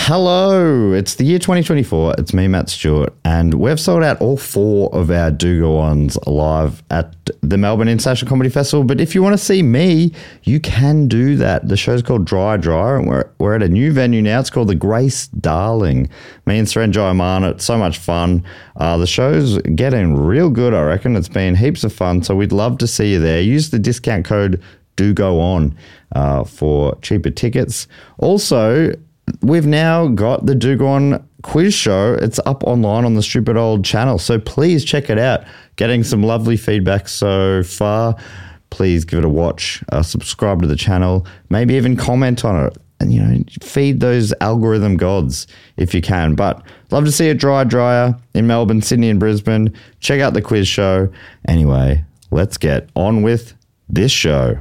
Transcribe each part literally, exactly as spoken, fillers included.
Hello, it's the year twenty twenty-four. It's me, Matt Stewart, and we've sold out all four of our Do Go Ons live at the Melbourne International Comedy Festival. But if you want to see me, you can do that. The show's called Dry Dry, and we're, we're at a new venue now. It's called the Grace Darling. Me and Surenjoy Aman, it's so much fun. Uh, the show's getting real good, I reckon. It's been heaps of fun, so we'd love to see you there. Use the discount code Do Go On uh, for cheaper tickets. Also, we've now got the Do Go On quiz show. It's up online on the Stupid Old channel, so please check it out. Getting some lovely feedback so far. Please give it a watch, uh, subscribe to the channel, maybe even comment on it, and, you know, feed those algorithm gods if you can. But love to see a Dry Dryer in Melbourne, Sydney and Brisbane. Check out the quiz show. Anyway, let's get on with this show.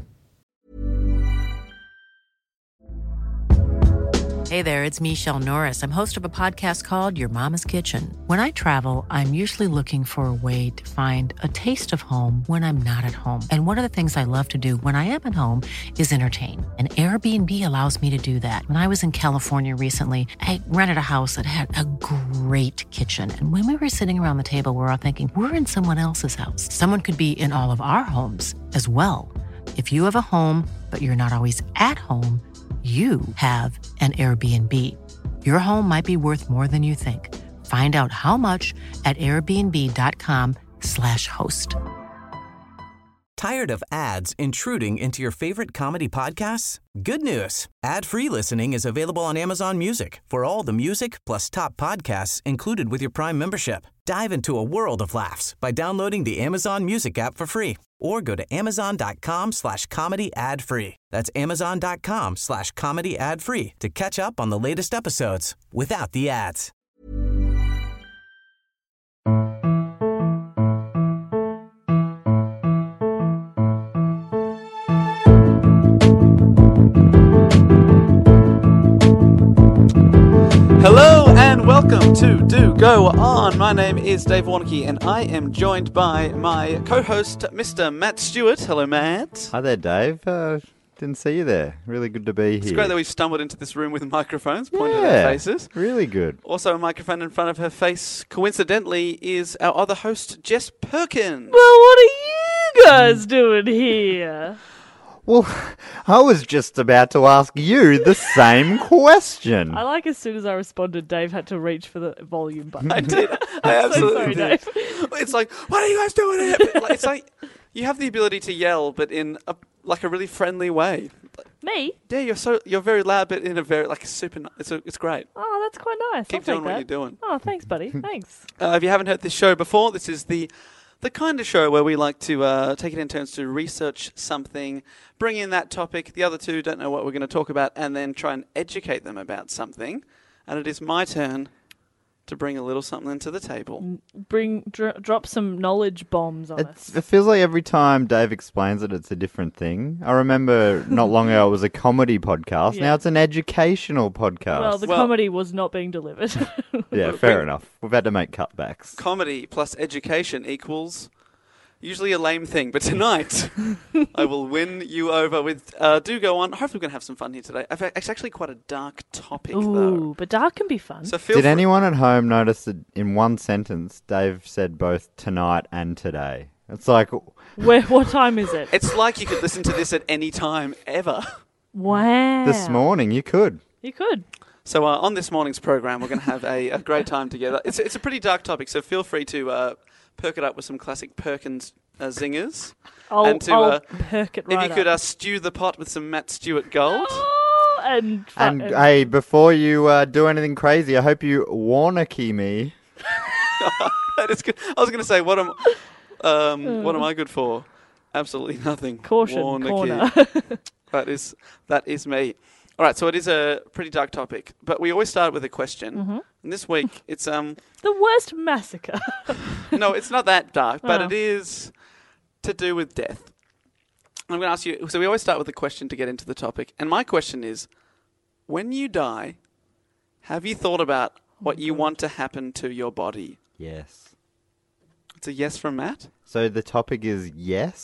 Hey there, it's Michelle Norris. I'm host of a podcast called Your Mama's Kitchen. When I travel, I'm usually looking for a way to find a taste of home when I'm not at home. And one of the things I love to do when I am at home is entertain. And Airbnb allows me to do that. When I was in California recently, I rented a house that had a great kitchen. And when we were sitting around the table, we were all thinking, we're in someone else's house. Someone could be in all of our homes as well. If you have a home, but you're not always at home, you have an Airbnb. Your home might be worth more than you think. Find out how much at airbnb.com slash host. Tired of ads intruding into your favorite comedy podcasts? Good news. Ad-free listening is available on Amazon Music for all the music plus top podcasts included with your Prime membership. Dive into a world of laughs by downloading the Amazon Music app for free or go to amazon.com slash comedy ad free. That's amazon.com slash comedy ad free to catch up on the latest episodes without the ads. Hello and welcome to Do Go On. My name is Dave Warnocky and I am joined by my co-host, Mister Matt Stewart. Hello, Matt. Hi there, Dave. Uh, didn't see you there. Really good to be here. It's great that we've stumbled into this room with microphones pointed yeah, at our faces. Really good. Also, a microphone in front of her face, coincidentally, is our other host, Jess Perkins. Well, what are you guys doing here? Well, I was just about to ask you the same question. I like as soon as I responded, Dave had to reach for the volume button. I did. I absolutely sorry, did. Dave. It's like, what are you guys doing here? Like, it's like you have the ability to yell, but in a, like a really friendly way. Me? Yeah, you're so you're very loud, but in a very like a super. It's a, it's great. Oh, that's quite nice. Keep I'll doing take what that. you're doing. Oh, thanks, buddy. Thanks. Uh, if you haven't heard this show before, this is the the kind of show where we like to uh, take it in turns to research something, bring in that topic. The other two don't know what we're going to talk about, and then try and educate them about something. And it is my turn to bring a little something to the table. Bring dr- drop some knowledge bombs on It's, us. it feels like every time Dave explains it, it's a different thing. I remember not long ago it was a comedy podcast. Yeah. Now it's an educational podcast. Well, the Well- comedy was not being delivered. yeah, fair enough. We've had to make cutbacks. Comedy plus education equals usually a lame thing, but tonight I will win you over with uh, Do Go On. Hopefully we're going to have some fun here today. I've, it's actually quite a dark topic, though. Ooh, but dark can be fun. So feel Did free- anyone at home notice that in one sentence, Dave said both tonight and today? It's like, Where? What time is it? It's like you could listen to this at any time, ever. Wow. this morning you could. You could. So uh, on this morning's program, we're going to have a, a great time together. It's it's a pretty dark topic, so feel free to uh, perk it up with some classic Perkins uh, zingers. I'll, and to, I'll uh, perk it If right you could up. uh, stew the pot with some Matt Stewart Gold. Oh, and, fu- And hey, before you uh, do anything crazy, I hope you Warnocky me. That is good. I was going to say, what am um, what am I good for? Absolutely nothing. Caution, Warnocky. corner. That is that is me. All right, so it is a pretty dark topic, but we always start with a question. Mm-hmm. And this week, it's um The worst massacre. no, it's not that dark, but Oh. it is to do with death. I'm going to ask you. So we always start with a question to get into the topic, and my question is: when you die, have you thought about what you want to happen to your body? Yes. It's a yes from Matt. So the topic is yes?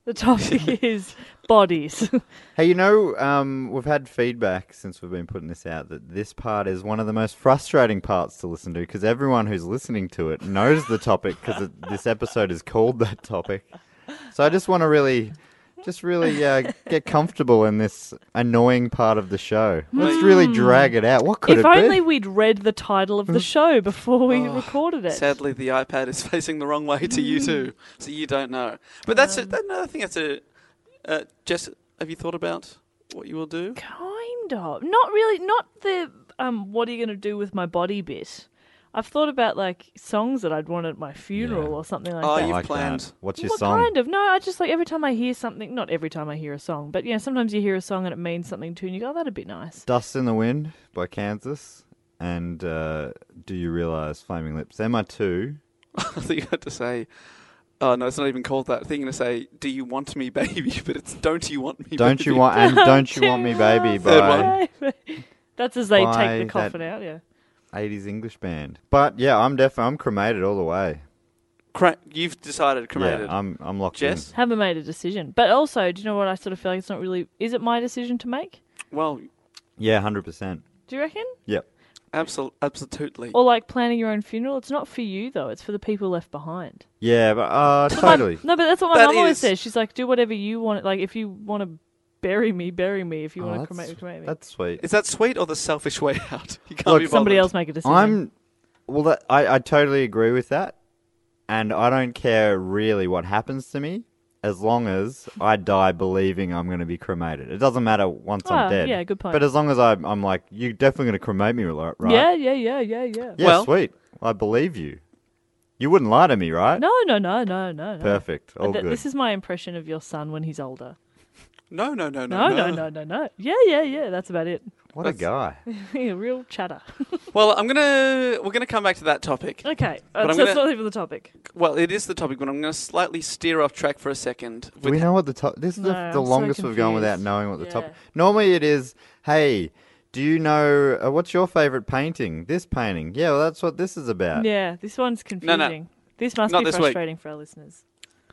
The topic is bodies. Hey, you know, um, we've had feedback since we've been putting this out that this part is one of the most frustrating parts to listen to because everyone who's listening to it knows the topic because this episode is called that topic. So I just want to really, just really uh, get comfortable in this annoying part of the show. Let's really drag it out. What could If it only be? we'd read the title of the show before we recorded it. Sadly, the iPad is facing the wrong way to you too, so you don't know. But that's a, that, no, I think that's a. Uh, Jess, have you thought about what you will do? Kind of. Not really. Not the um. What are you going to do with my body bit? I've thought about like songs that I'd want at my funeral Yeah. or something like Oh, that. you've like planned. that. What's your Well, song? kind of. No, I just like every time I hear something. Not every time I hear a song, but yeah, sometimes you hear a song and it means something to you, and you go, oh, "That'd be nice." Dust in the Wind by Kansas and uh, Do You Realise Flaming Lips. They're my two. I thought you had to say. Oh no, it's not even called that. I think you're gonna say, "Do you want me, baby?" But it's "Don't you want me, Don't baby?" you want and Don't You Want Me, Baby Third by one. That's as they By take the coffin that- out. Yeah. eighties English band. But yeah, I'm definitely I'm cremated all the way. Cra- You've decided cremated. Yeah, I'm I'm locked Jess? in. Haven't made a decision, but also, do you know what I sort of feel like it's not really? Is it my decision to make? Well, Yeah, one hundred percent. Do you reckon? Yep. absol- absolutely. Or like planning your own funeral? It's not for you though; it's for the people left behind. Yeah, but uh But my- totally. no, but that's what my That mum always is- says. She's like, do whatever you want. Like, if you want to bury me, bury me. If you Oh, want to that's- cremate me, cremate me. That's sweet. Is that sweet or the selfish way out? You can't Look, be Somebody bothered. else make a decision. I'm well that I, I totally agree with that. And I don't care really what happens to me as long as I die believing I'm going to be cremated. It doesn't matter once Ah, I'm dead. yeah, good point. But as long as I'm, I'm like, you're definitely going to cremate me, right? Yeah, yeah, yeah, yeah, yeah. Yeah, Well- sweet. I believe you. You wouldn't lie to me, right? No, no, no, no, no, no. Perfect. All Th- good. This is my impression of your son when he's older. No, no, no, No, no, no, no, no, no. Yeah, yeah, yeah. That's about it. What a guy. A real chatter. Well, I'm gonna we're gonna come back to that topic. Okay, But uh, I'm so it's gonna- not even the topic. Well, it is the topic, but I'm gonna slightly steer off track for a second. Do we know what the top? This is No, the, the I'm so longest we've gone without confused. knowing what the Yeah. top. Normally it is, hey, do you know uh, what's your favorite painting? This painting. Yeah, well, that's what this is about. Yeah, this one's No, no. confusing. This must Not be this week. frustrating for our listeners.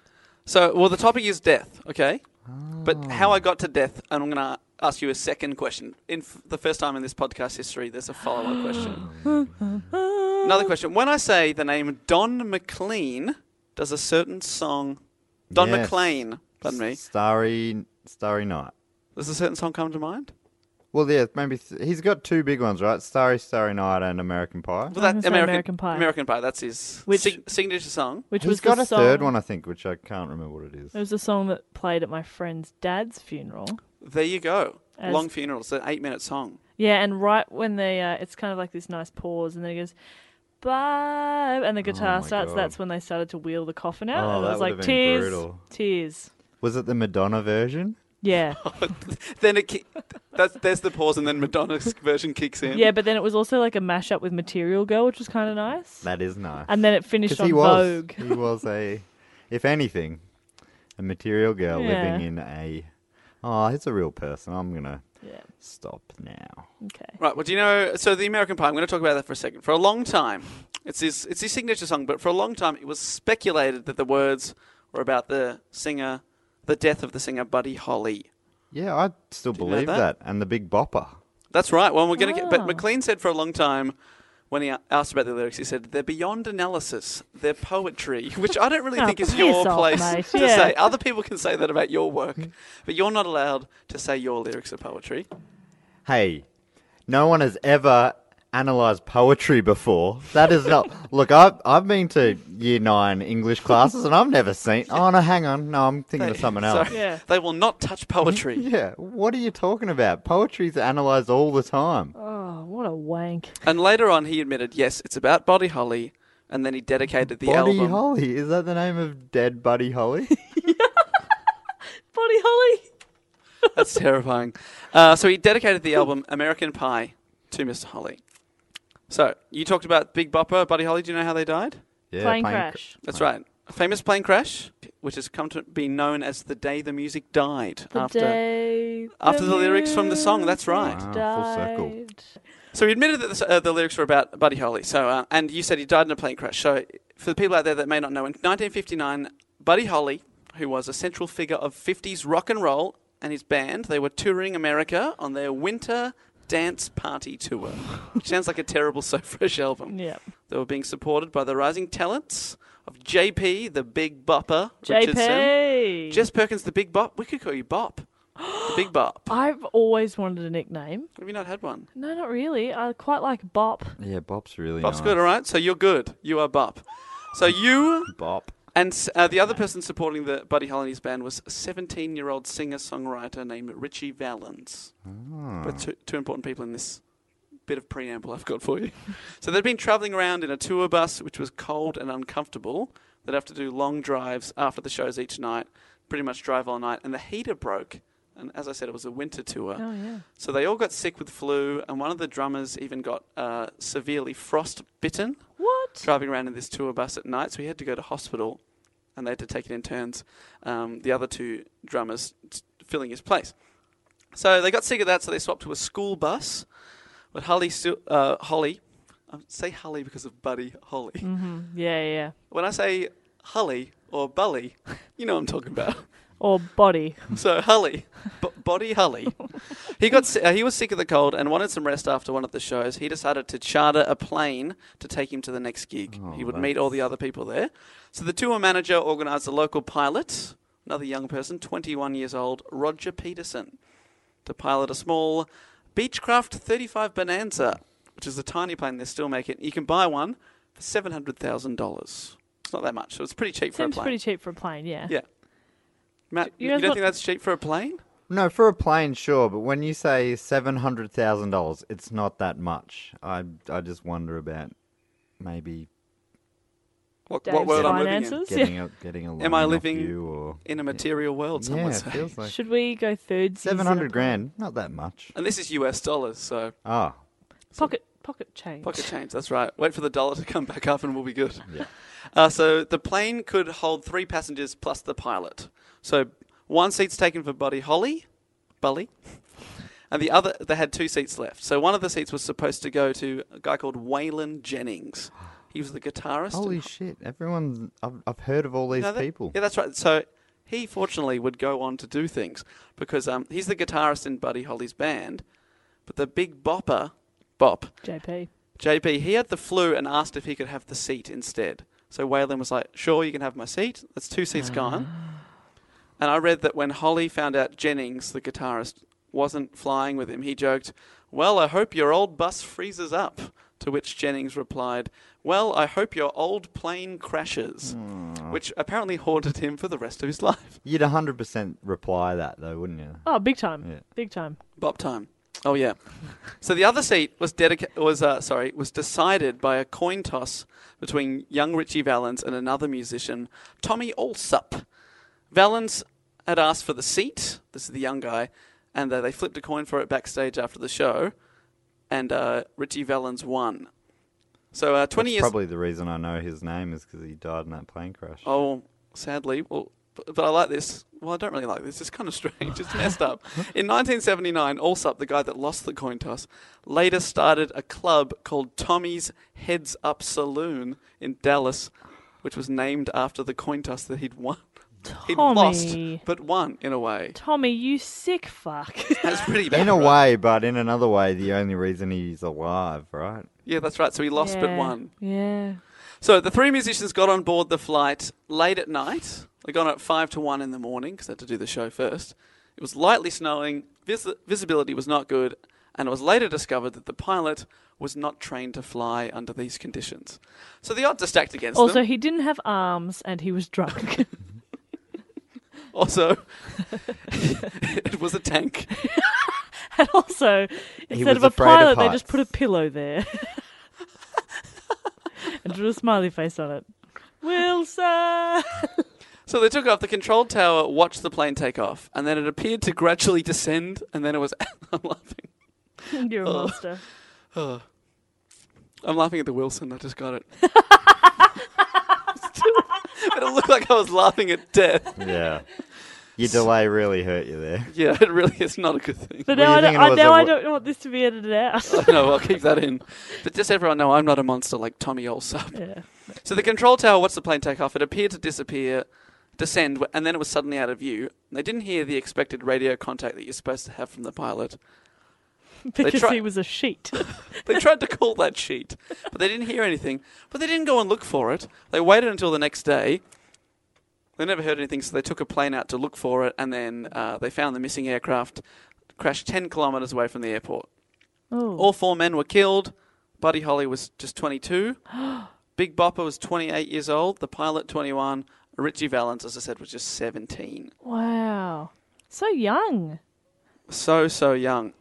So, well, the topic is death, okay? But Oh. how I got to death, and I'm going to ask you a second question. In f- the first time in this podcast history, there's a follow-up question. Another question. When I say the name Don McLean, does a certain song... Don Yes. McLean, pardon me. Starry, Starry Night. Does a certain song come to mind? Well, yeah, maybe th- he's got two big ones, right? Starry, Starry Night, and American Pie. Well, I'm that gonna say American Pie. American Pie, that's his Which- sig- signature song. Which He's was got the a song, third one, I think, which I can't remember what it is. It was the song that played at my friend's dad's funeral. There you go. As- Long funeral. It's an eight-minute song. Yeah, and right when they, uh, it's kind of like this nice pause, and then he goes, bye, and the guitar Oh my starts. God. That's when they started to wheel the coffin out, Oh, and it that was would like have been tears, brutal. tears. Was it the Madonna version? Yeah, Then it ki- that's, there's the pause, and then Madonna's version kicks in. yeah, but then it was also like a mashup with Material Girl, which was kind of nice. That is nice. And then it finished Because on he was, Vogue. he was a, if anything, a material girl Yeah. living in a. Oh, it's a real person. I'm gonna Yeah. stop now. Okay. Right. Well, do you know? So the American Pie. I'm going to talk about that for a second. For a long time, it's his it's his signature song. But for a long time, it was speculated that the words were about the singer, the death of the singer Buddy Holly. Yeah, I still you know believe that? that? And the Big Bopper. That's right. Well, we're going to get. But Ah. McLean said for a long time, when he a- asked about the lyrics, he said they're beyond analysis. They're poetry, which I don't really Oh, think is piss your off, place mate. to Yeah. say. Other people can say that about your work, but you're not allowed to say your lyrics are poetry. Hey, no one has ever analysed poetry before. That is not. Look, I've I've been to year nine English classes and I've never seen. Oh no, hang on. No, I'm thinking of something else. Sorry. Yeah. They will not touch poetry. Yeah, what are you talking about? Poetry's analysed all the time. Oh, what a wank. And later on, he admitted, yes, it's about Buddy Holly, and then he dedicated the Buddy album. Holly, is that the name of dead Buddy Holly? Buddy Holly. That's terrifying. Uh, so he dedicated the album American Pie to Mister Holly. So you talked about Big Bopper, Buddy Holly. Do you know how they died? Yeah, Plane plane crash. That's right. A famous plane crash, which has come to be known as the day the music died. The after day after the lyrics from the song, that's right. music Wow, full circle. died. So he admitted that the, uh, the lyrics were about Buddy Holly. So, uh, and you said he died in a plane crash. So for the people out there that may not know, in nineteen fifty-nine, Buddy Holly who was a central figure of fifties rock and roll, and his band. They were touring America on their winter dance party tour, which sounds like a terrible So Fresh album. Yeah. They were being supported by the rising talents of J P, the Big Bopper J P. Richardson. Jess Perkins, the Big Bop. We could call you Bop. The Big Bop. I've always wanted a nickname. Have you not had one? No, not really. I quite like Bop. Yeah, Bop's really Bop's nice. good, all right? So you're good. You are Bop. So you... Bop. And uh, the other person supporting the Buddy Holly and his band was a seventeen-year-old singer-songwriter named Richie Valens. Oh. But two, two important people in this bit of preamble I've got for you. So they'd been travelling around in a tour bus, which was cold and uncomfortable. They'd have to do long drives after the shows each night, pretty much drive all night. And the heater broke. And as I said, it was a winter tour. Oh, yeah. So they all got sick with flu, and one of the drummers even got uh, severely frostbitten. What? Driving around in this tour bus at night, so he had to go to hospital, and they had to take it in turns. Um, the other two drummers t- filling his place. So they got sick of that, so they swapped to a school bus. But Holly, still, uh, Holly, I say Holly because of Buddy Holly. Mm-hmm. Yeah, yeah. When I say Holly or Bully, you know what I'm talking about. Or Body. So Hully, B- Body Hully, he got si- uh, he was sick of the cold and wanted some rest after one of the shows. He decided to charter a plane to take him to the next gig. Oh, he would meet all the other people there. So the tour manager organised a local pilot, another young person, twenty-one years old, Roger Peterson, to pilot a small Beechcraft thirty-five Bonanza, which is a tiny plane. They still make it. You can buy one for seven hundred thousand dollars. It's not that much, so it's pretty cheap for a Seems plane. pretty cheap for a plane, yeah. Yeah. Matt, You you, guys don't want- think that's cheap for a plane? No, for a plane, sure, but when you say seven hundred thousand dollars, it's not that much. I, I just wonder about maybe What, Dave's what world I'm living in? finances. getting a getting a loan Am I off living you or in a material world, some yeah, would it say. feels like Should we go third? seven hundred grand. Not that much. And this is U S dollars, so Ah, Pocket pocket change. pocket change, that's right. Wait for the dollar to come back up and we'll be good. yeah. Uh, so the plane could hold three passengers plus the pilot. So one seat's taken for Buddy Holly, Bully, and the other, they had two seats left. So one of the seats was supposed to go to a guy called Waylon Jennings. He was the guitarist. Holy and- shit! Everyone's I've I've heard of all these You know that? people. Yeah, that's right. So he fortunately would go on to do things because um, he's the guitarist in Buddy Holly's band, but the big bopper, Bop, J P. J P, he had the flu and asked if he could have the seat instead. So Waylon was like, sure, you can have my seat. That's two seats gone. And I read that when Holly found out Jennings, the guitarist, wasn't flying with him, he joked, well, I hope your old bus freezes up. To which Jennings replied, well, I hope your old plane crashes. Which apparently haunted him for the rest of his life. You'd one hundred percent reply that though, wouldn't you? Oh, big time. Yeah. Big time. Bop time. Oh yeah. So the other seat was dedica- was uh, sorry was decided by a coin toss between young Richie Valens and another musician, Tommy Allsup. Valens had asked for the seat. This is the young guy, and uh, they flipped a coin for it backstage after the show, and uh, Richie Valens won. So uh, twenty That's years. probably the reason I know his name is because he died in that plane crash. Oh, sadly. Well, but, but I like this. Well, I don't really like this. It's kind of strange. It's messed up. In nineteen seventy-nine, Allsup, the guy that lost the coin toss, later started a club called Tommy's Heads Up Saloon in Dallas, which was named after the coin toss that he'd won. He'd lost, Tommy. but won in a way. Tommy, you sick fuck. That's pretty bad. In a right? way, but in another way, the only reason he's alive, right? Yeah, that's right. So he lost but Yeah, won. Yeah. So the three musicians got on board the flight late at night. They got on at five to one in the morning because they had to do the show first. It was lightly snowing. Vis- visibility was not good. And it was later discovered that the pilot was not trained to fly under these conditions. So the odds are stacked against Also, them. he didn't have arms and he was drunk. Also, it was a tank. And also, He instead was of a afraid of pilot, they just heights. put a pillow there. And drew a smiley face on it. Wilson! So they took off. The control tower watched the plane take off. And then it appeared to gradually descend. And then it was... I'm laughing. You're a Oh. monster. Oh. I'm laughing at the Wilson. I just got it. But it looked like I was laughing at death. Yeah. Your delay really hurt you there. Yeah, it really is not a good thing. But Were now, you I don't, thinking it I, was now a I wo- don't want this to be edited out. I know, I'll keep that in. But just everyone know I'm not a monster like Tommy Allsup. Yeah. So the control tower watched the plane take off. It appeared to disappear. descend, and then it was suddenly out of view. They didn't hear the expected radio contact that you're supposed to have from the pilot. Because try- he was a sheet. They tried to call that sheet, but they didn't hear anything. But they didn't go and look for it. They waited until the next day. They never heard anything, so they took a plane out to look for it, and then uh, they found the missing aircraft crashed ten kilometres away from the airport. Oh. All four men were killed. Buddy Holly was just twenty-two. Big Bopper was twenty-eight years old. The pilot, twenty-one. Richie Valens, as I said, was just seventeen. Wow. So young. So, so young.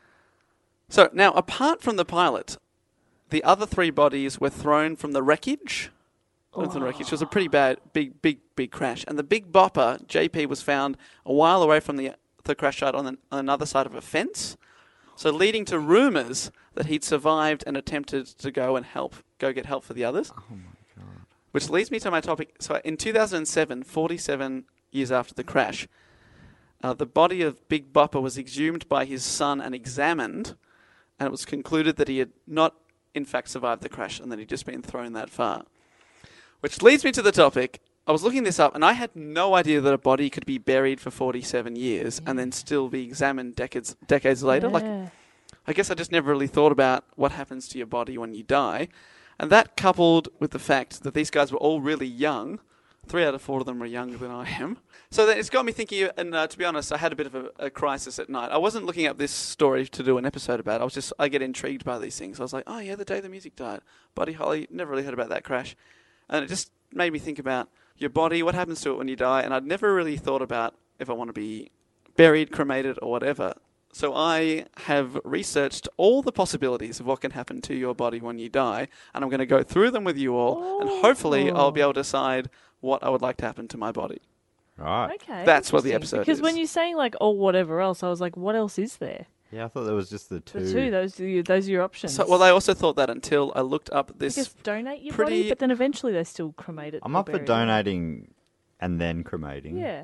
So, now, apart from the pilot, the other three bodies were thrown from the wreckage. Oh. From the wreckage. It was a pretty bad, big, big, big crash. And the Big Bopper, J P, was found a while away from the, the crash site on, the, on another side of a fence. So, leading to rumours that he'd survived and attempted to go and help, go get help for the others. Oh, my God. Which leads me to my topic. So, in two thousand seven, forty-seven years after the crash, uh, the body of Big Bopper was exhumed by his son and examined, and it was concluded that he had not, in fact, survived the crash and that he'd just been thrown that far. Which leads me to the topic. I was looking this up, and I had no idea that a body could be buried for forty-seven years yeah. and then still be examined decades decades later. Yeah. Like, I guess I just never really thought about what happens to your body when you die. And that coupled with the fact that these guys were all really young, three out of four of them were younger than I am. So that it's got me thinking, and uh, to be honest, I had a bit of a, a crisis at night. I wasn't looking up this story to do an episode about. I was just, I get intrigued by these things. I was like, oh yeah, the day the music died. Buddy Holly, never really heard about that crash. And it just made me think about your body, what happens to it when you die. And I'd never really thought about if I want to be buried, cremated, or whatever. So I have researched all the possibilities of what can happen to your body when you die, and I'm going to go through them with you all, oh. and hopefully I'll be able to decide what I would like to happen to my body. Right. Okay. That's what the episode because is. Because when you're saying like, oh, whatever else, I was like, what else is there? Yeah, I thought there was just the two. The two, those are your, those are your options. So, well, I also thought that until I looked up this. I guess donate your pretty... body, but then eventually they still cremate it. I'm up for donating and then cremating. Yeah.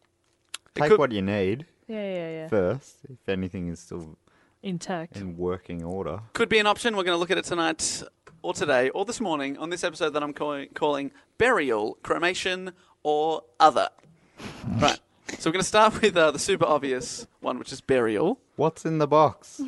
Take could... what you need. Yeah, yeah, yeah. First, if anything is still intact, in working order. Could be an option. We're going to look at it tonight, or today, or this morning on this episode that I'm call- calling Burial, Cremation, or Other. Right. So we're going to start with uh, the super obvious one, which is burial. What's in the box?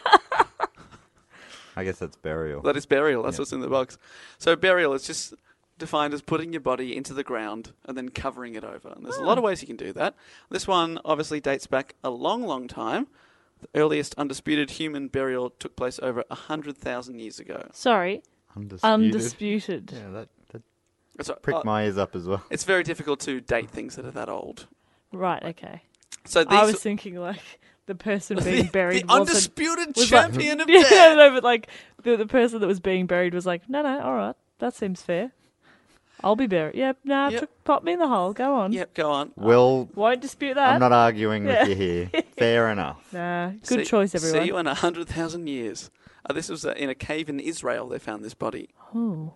I guess that's burial. That is burial. That's yep. what's in the box. So burial is just defined as putting your body into the ground and then covering it over. And there's oh. a lot of ways you can do that. This one obviously dates back a long, long time. The earliest undisputed human burial took place over one hundred thousand years ago. Sorry. Undisputed. Undisputed. Yeah, that, that That's right. pricked uh, my ears up as well. It's very difficult to date things that are that old. Right, okay. So these I was thinking like the person being buried the wasn't... undisputed was champion like, of death. Yeah, no, but like the, the person that was being buried was like, no, no, all right, that seems fair. I'll be buried. Yep, nah, Yep. tr- pop me in the hole. Go on. Yep, go on. Will, Won't dispute that. I'm not arguing Yeah. with you here. Fair enough. Nah, good see, choice, everyone. See you in one hundred thousand years. Uh, this was uh, in a cave in Israel they found this body. Oh.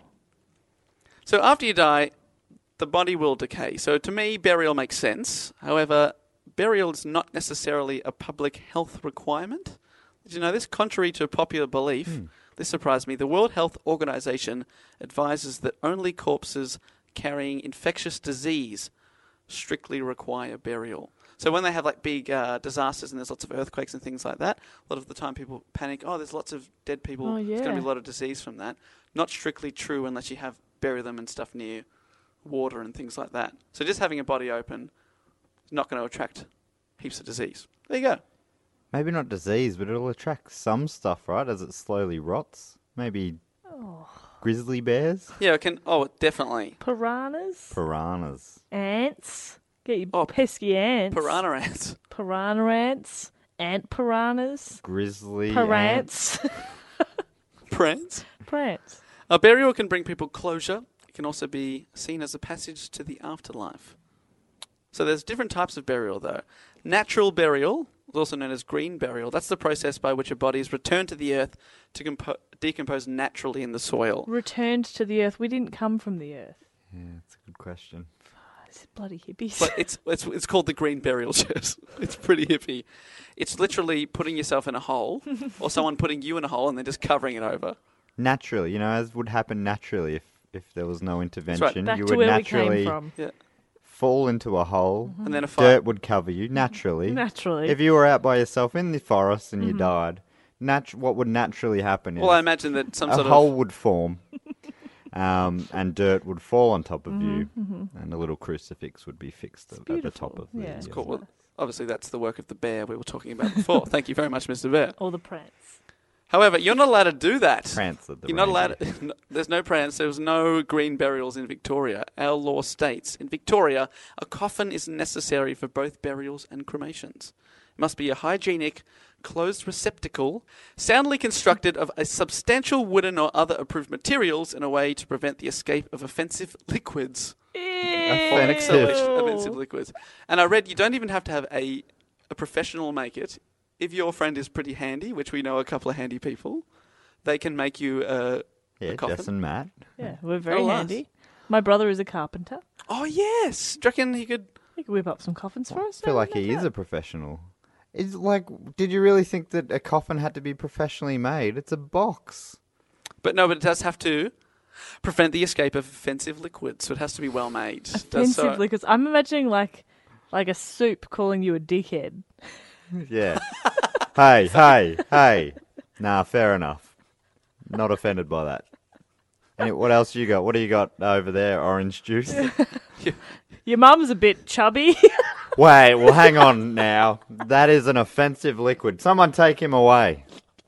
So after you die, the body will decay. So to me, burial makes sense. However, burial is not necessarily a public health requirement. Did you know this? Contrary to popular belief, hmm. this surprised me, the World Health Organization advises that only corpses carrying infectious disease strictly require burial. So when they have like big uh, disasters and there's lots of earthquakes and things like that, a lot of the time people panic, oh, there's lots of dead people, oh, yeah. there's going to be a lot of disease from that. Not strictly true unless you have bury them and stuff near water and things like that. So just having a body open is not going to attract heaps of disease. There you go. Maybe not disease, but it'll attract some stuff, right, as it slowly rots? Maybe oh. grizzly bears? Yeah, it can. Oh, definitely. Piranhas? Piranhas. Ants? Get your oh, pesky ants. Piranha ants. Piranha ants. Ant piranhas. Grizzly Parants. Prance? Prance. A burial can bring people closure. It can also be seen as a passage to the afterlife. So there's different types of burial, though. Natural burial, also known as green burial, that's the process by which a body is returned to the earth to compo- decompose naturally in the soil. Returned to the earth? We didn't come from the earth. Yeah, that's a good question. These bloody hippies. But it's it's it's called the green burial, Jess. It's pretty hippie. It's literally putting yourself in a hole, or someone putting you in a hole and then just covering it over. Naturally, you know, as would happen naturally if, if there was no intervention. Back you to would where naturally we came from. Yeah. fall into a hole. And then a fire. Dirt would cover you naturally. Naturally. If you were out by yourself in the forest and you died, nat- what would naturally happen is Well, I imagine that some a sort hole of... would form, um, and dirt would fall on top of Mm-hmm, you, and a little crucifix would be fixed at, at the top beautiful. of the. Yeah. It's Cool. Well, obviously, that's the work of the bear we were talking about before. Thank you very much, Mister Bear. Or the prance. However, you're not allowed to do that. Prance at the You're not allowed. reindeer. To, there's no prance. There's no green burials in Victoria. Our law states in Victoria, a coffin is necessary for both burials and cremations. It must be a hygienic, closed receptacle, soundly constructed of a substantial wooden or other approved materials in a way to prevent the escape of offensive liquids. Or Offensive. exhalation of offensive liquids. And I read you don't even have to have a a professional make it. If your friend is pretty handy, which we know a couple of handy people, they can make you a, Yeah, a coffin. Jess and Matt. Yeah, we're very Oh, nice. handy. My brother is a carpenter. Oh, yes. Do you reckon he could... He could whip up some coffins for us. I feel like he is a professional. It's like, did you really think that a coffin had to be professionally made? It's a box. But no, but it does have to prevent the escape of offensive liquids, so it has to be well made. Does Offensive so- liquids. I'm imagining like like a soup calling you a dickhead. Yeah. hey, hey, hey. Nah, fair enough. Not offended by that. And what else you got? What do you got over there? Orange juice? Your mum's a bit chubby. Wait, well, hang on now. That is an offensive liquid. Someone take him away.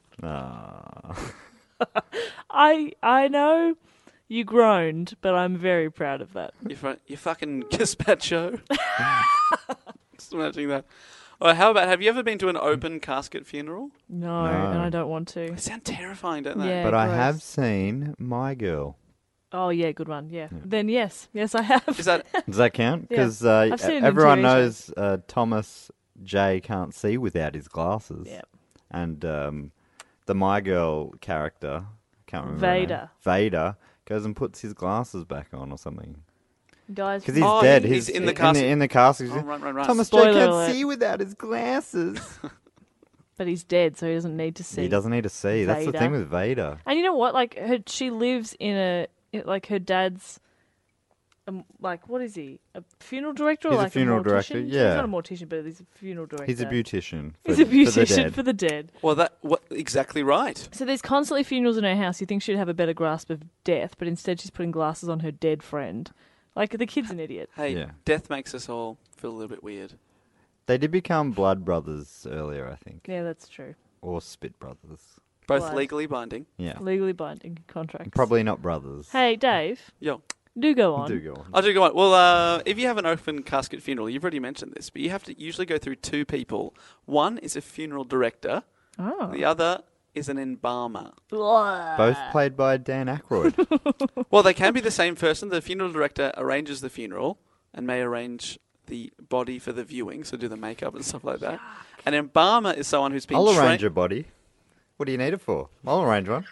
Ah. I I know you groaned, but I'm very proud of that. You, fu- you fucking gazpacho. Just imagining that. Or how about, have you ever been to an open casket funeral? No, No. and I don't want to. They sound terrifying, don't they? Yeah. But I gross. have seen My Girl. Oh yeah, good one. Yeah. Then yes, yes I have. Is that... Does that count? Yeah. Because uh, I've seen it in everyone T V knows uh, Thomas J can't see without his glasses. Yep. And um, the My Girl character, can't remember her name, Vader. Vader goes and puts his glasses back on or something. Guys, Because he's Oh, dead. he's in the in casket. the, in the casket. Oh, right, right, right. Thomas Spoiler J can't alert. see without his glasses. but he's dead, so he doesn't need to see. he doesn't need to see. That's the Vader. thing with Vader. And you know what? Like her, she lives in a like her dad's. Um, like what is he? A funeral director or He's a like funeral mortician? director, He's yeah. not a mortician, but he's a funeral director. He's a beautician. For, He's a for the beautician dead. for the dead. Well, that... What, exactly right. So there's constantly funerals in her house. You think she'd have a better grasp of death, but instead she's putting glasses on her dead friend. Like the kid's an idiot. Hey, Yeah. death makes us all feel a little bit weird. They did become blood brothers earlier, I think. Yeah, that's true. Or spit brothers. Both Blood. legally binding. Yeah. Legally binding contracts. Probably not brothers. Hey, Dave, Yo. do go on. Do go on. I'll do go on. Well, uh, if you have an open casket funeral, you've already mentioned this, but you have to usually go through two people. One is a funeral director. Oh. The other is an embalmer. Both played by Dan Aykroyd. Well, they can be the same person. The funeral director arranges the funeral and may arrange the body for the viewing, so do the makeup and stuff like that. An embalmer is someone who's been I'll trained. arrange your body. What do you need it for? I'll arrange one.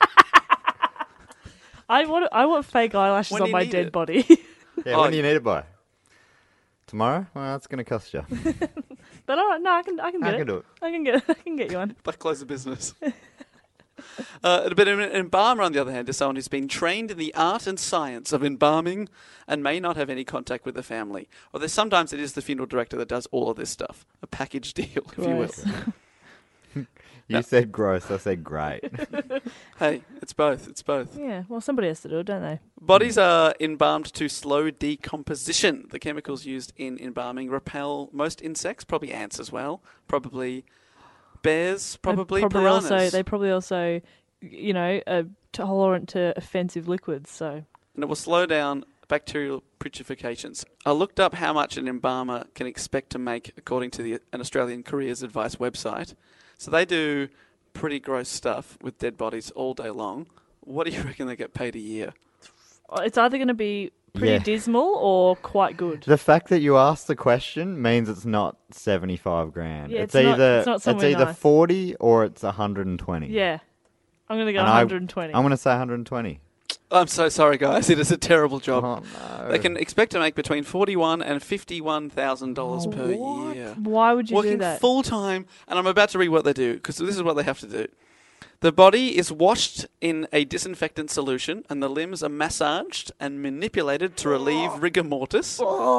I want I want fake eyelashes When on do you my need dead it? body. Yeah, Oh, when do you need it by? Tomorrow? Well, that's going to cost you. But all right, no, I can I can I get can it. do it. I can get it. I can get you one. But close the business. uh, but an embalmer, on the other hand, is someone who's been trained in the art and science of embalming and may not have any contact with the family. Or there's sometimes it is the funeral director that does all of this stuff. A package deal, if you will. Gross. You No. said gross. I said great. Hey, it's both. It's both. Yeah, well, somebody has to do it, don't they? Bodies are embalmed to slow decomposition. The chemicals used in embalming repel most insects, probably ants as well, probably bears, probably, they probably piranhas. also they probably also, you know, are tolerant to offensive liquids. So And it will slow down bacterial putrefaction. I looked up how much an embalmer can expect to make according to the an Australian Careers Advice website. So they do pretty gross stuff with dead bodies all day long. What do you reckon they get paid a year? it's either going to be pretty Yeah. dismal or quite good. The fact that you asked the question means it's not seventy-five grand. Yeah, it's, it's not- either it's not somewhere either nice. forty or it's one hundred twenty. Yeah, I'm going to go And I- one hundred twenty. I'm going to say one hundred twenty. I'm so sorry, guys. It is a terrible job. Oh, no. They can expect to make between forty-one and fifty-one thousand dollars per What? year. Why would you Working do that? full time, and I'm about to read what they do because this is what they have to do. The body is washed in a disinfectant solution, and the limbs are massaged and manipulated to relieve rigor mortis,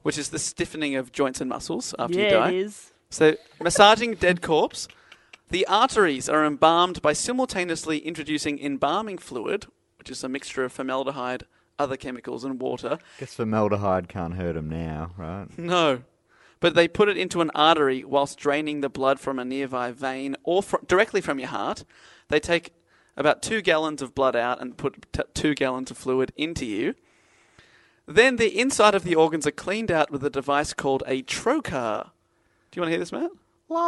which is the stiffening of joints and muscles after you Yeah, die. it is. So, massaging dead corpse, the arteries are embalmed by simultaneously introducing embalming fluid, which is a mixture of formaldehyde, other chemicals, and water. Guess formaldehyde can't hurt him now, right? No. But they put it into an artery whilst draining the blood from a nearby vein or fr- directly from your heart. They take about two gallons of blood out and put t- two gallons of fluid into you. Then the inside of the organs are cleaned out with a device called a trocar. Do you want to hear this, Matt?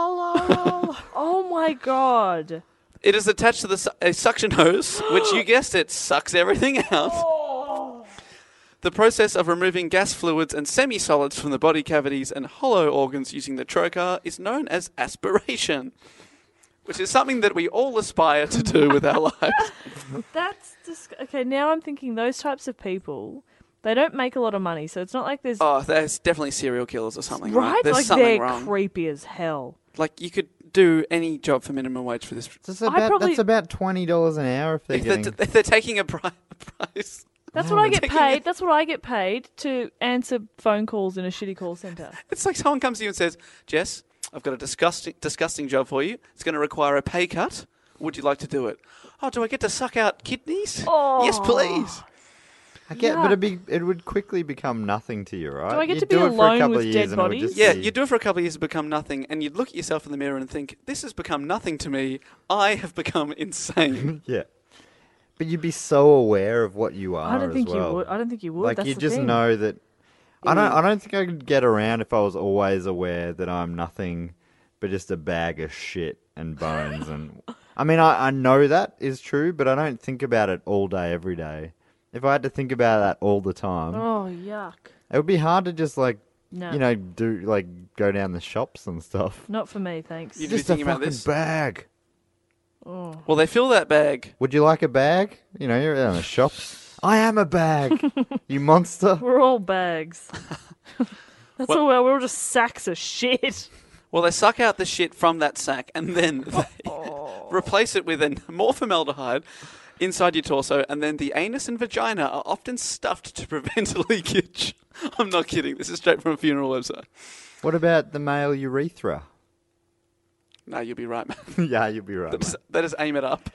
Oh my god. It is attached to the su- a suction hose, which you guessed it, sucks everything out. The process of removing gas fluids and semi-solids from the body cavities and hollow organs using the trocar is known as aspiration, which is something that we all aspire to do with our lives. That's just okay. Now I'm thinking those types of people, they don't make a lot of money, so it's not like there's Oh, there's definitely serial killers or something, right? right. There's Like something they're wrong. creepy as hell. Like you could do any job for minimum wage for this. That's I about, probably- that's about twenty dollars an hour if they're If they're, getting... if they're taking a pri- price. That's what I get Taking paid. it- That's what I get paid to answer phone calls in a shitty call centre. It's like someone comes to you and says, Jess, I've got a disgusting, disgusting job for you. It's going to require a pay cut. Would you like to do it? Oh, do I get to suck out kidneys? Oh. Yes, please. I get, but Yuck. it'd be, it would quickly become nothing to you, right? I get You'd to be do it for a alone couple with of dead years and it would bodies? just Yeah, be- you do it for a couple of years, become nothing, and you'd look at yourself in the mirror and think, this has become nothing to me. I have become insane. Yeah. But you'd be so aware of what you are I don't think as well. you would. I don't think you would. Like, That's you the just thing. know that... I don't, I don't think I could get around if I was always aware that I'm nothing but just a bag of shit and bones. and I mean, I, I know that is true, but I don't think about it all day, every day. If I had to think about that all the time, Oh yuck! it would be hard to just, like, No, you know, do like go down the shops and stuff. not for me. Thanks. You'd be Just a thinking about fucking this. bag. Oh. Well, they fill that bag. Would you like a bag? You know, you're in a shop. I am a bag, you monster. We're all bags. That's all. We're, we're all just sacks of shit. Well, they suck out the shit from that sack and then they Oh. replace it with an, more formaldehyde inside your torso, and then the anus and vagina are often stuffed to prevent leakage. I'm not kidding. This is straight from a funeral website. What about the male urethra? No, you'll be right, man. Yeah, you'll be right. That mate. is, that is aim it up.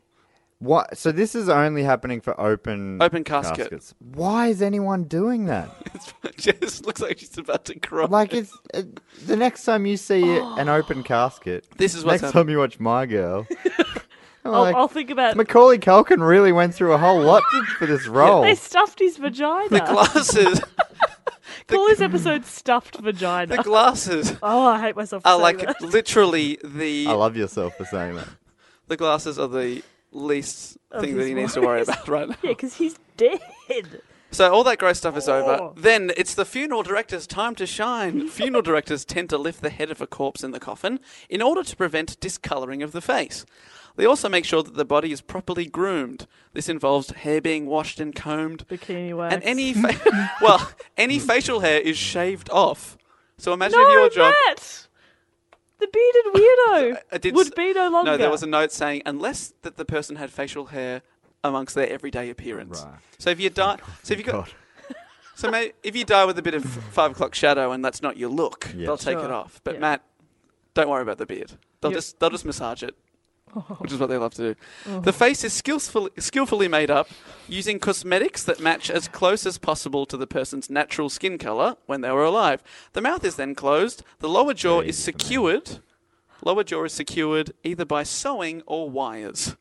What? So this is only happening for open Open casket. caskets. Why is anyone doing that? It just looks like she's about to cry. Like it's it, the next time you see an open casket. This is what's next happening. time you watch My Girl. I'm I'll, like, I'll think about. Macaulay Culkin really went through a whole lot for this role. They stuffed his vagina. The glasses, Call this episode "Stuffed Vagina." the glasses Oh, I hate myself. For are saying like that. literally the I love yourself for saying that. the glasses are the least Of thing that his he needs to worry worries. about right now. Yeah, because he's dead. So all that gross stuff is over. Oh. Then it's the funeral director's time to shine. Funeral directors tend to lift the head of a corpse in the coffin in order to prevent discolouring of the face. They also make sure that the body is properly groomed. This involves hair being washed and combed, Bikini wax. and any fa- well, any facial hair is shaved off. So imagine no, if your job. Matt! The bearded weirdo I did would s- be no longer. No, there was a note saying unless that the person had facial hair amongst their everyday appearance. Right. So if you die, so if you got, God. so may, if you die with a bit of five o'clock shadow and that's not your look, Yeah. they'll take Sure. it off. But Yeah. Matt, don't worry about the beard. They'll Yeah. just they'll just massage it, which is what they love to do. The face is skillfully skillfully made up using cosmetics that match as close as possible to the person's natural skin color when they were alive. The mouth is then closed. The lower jaw Very is easy for me. secured. Lower jaw is secured either by sewing or wires.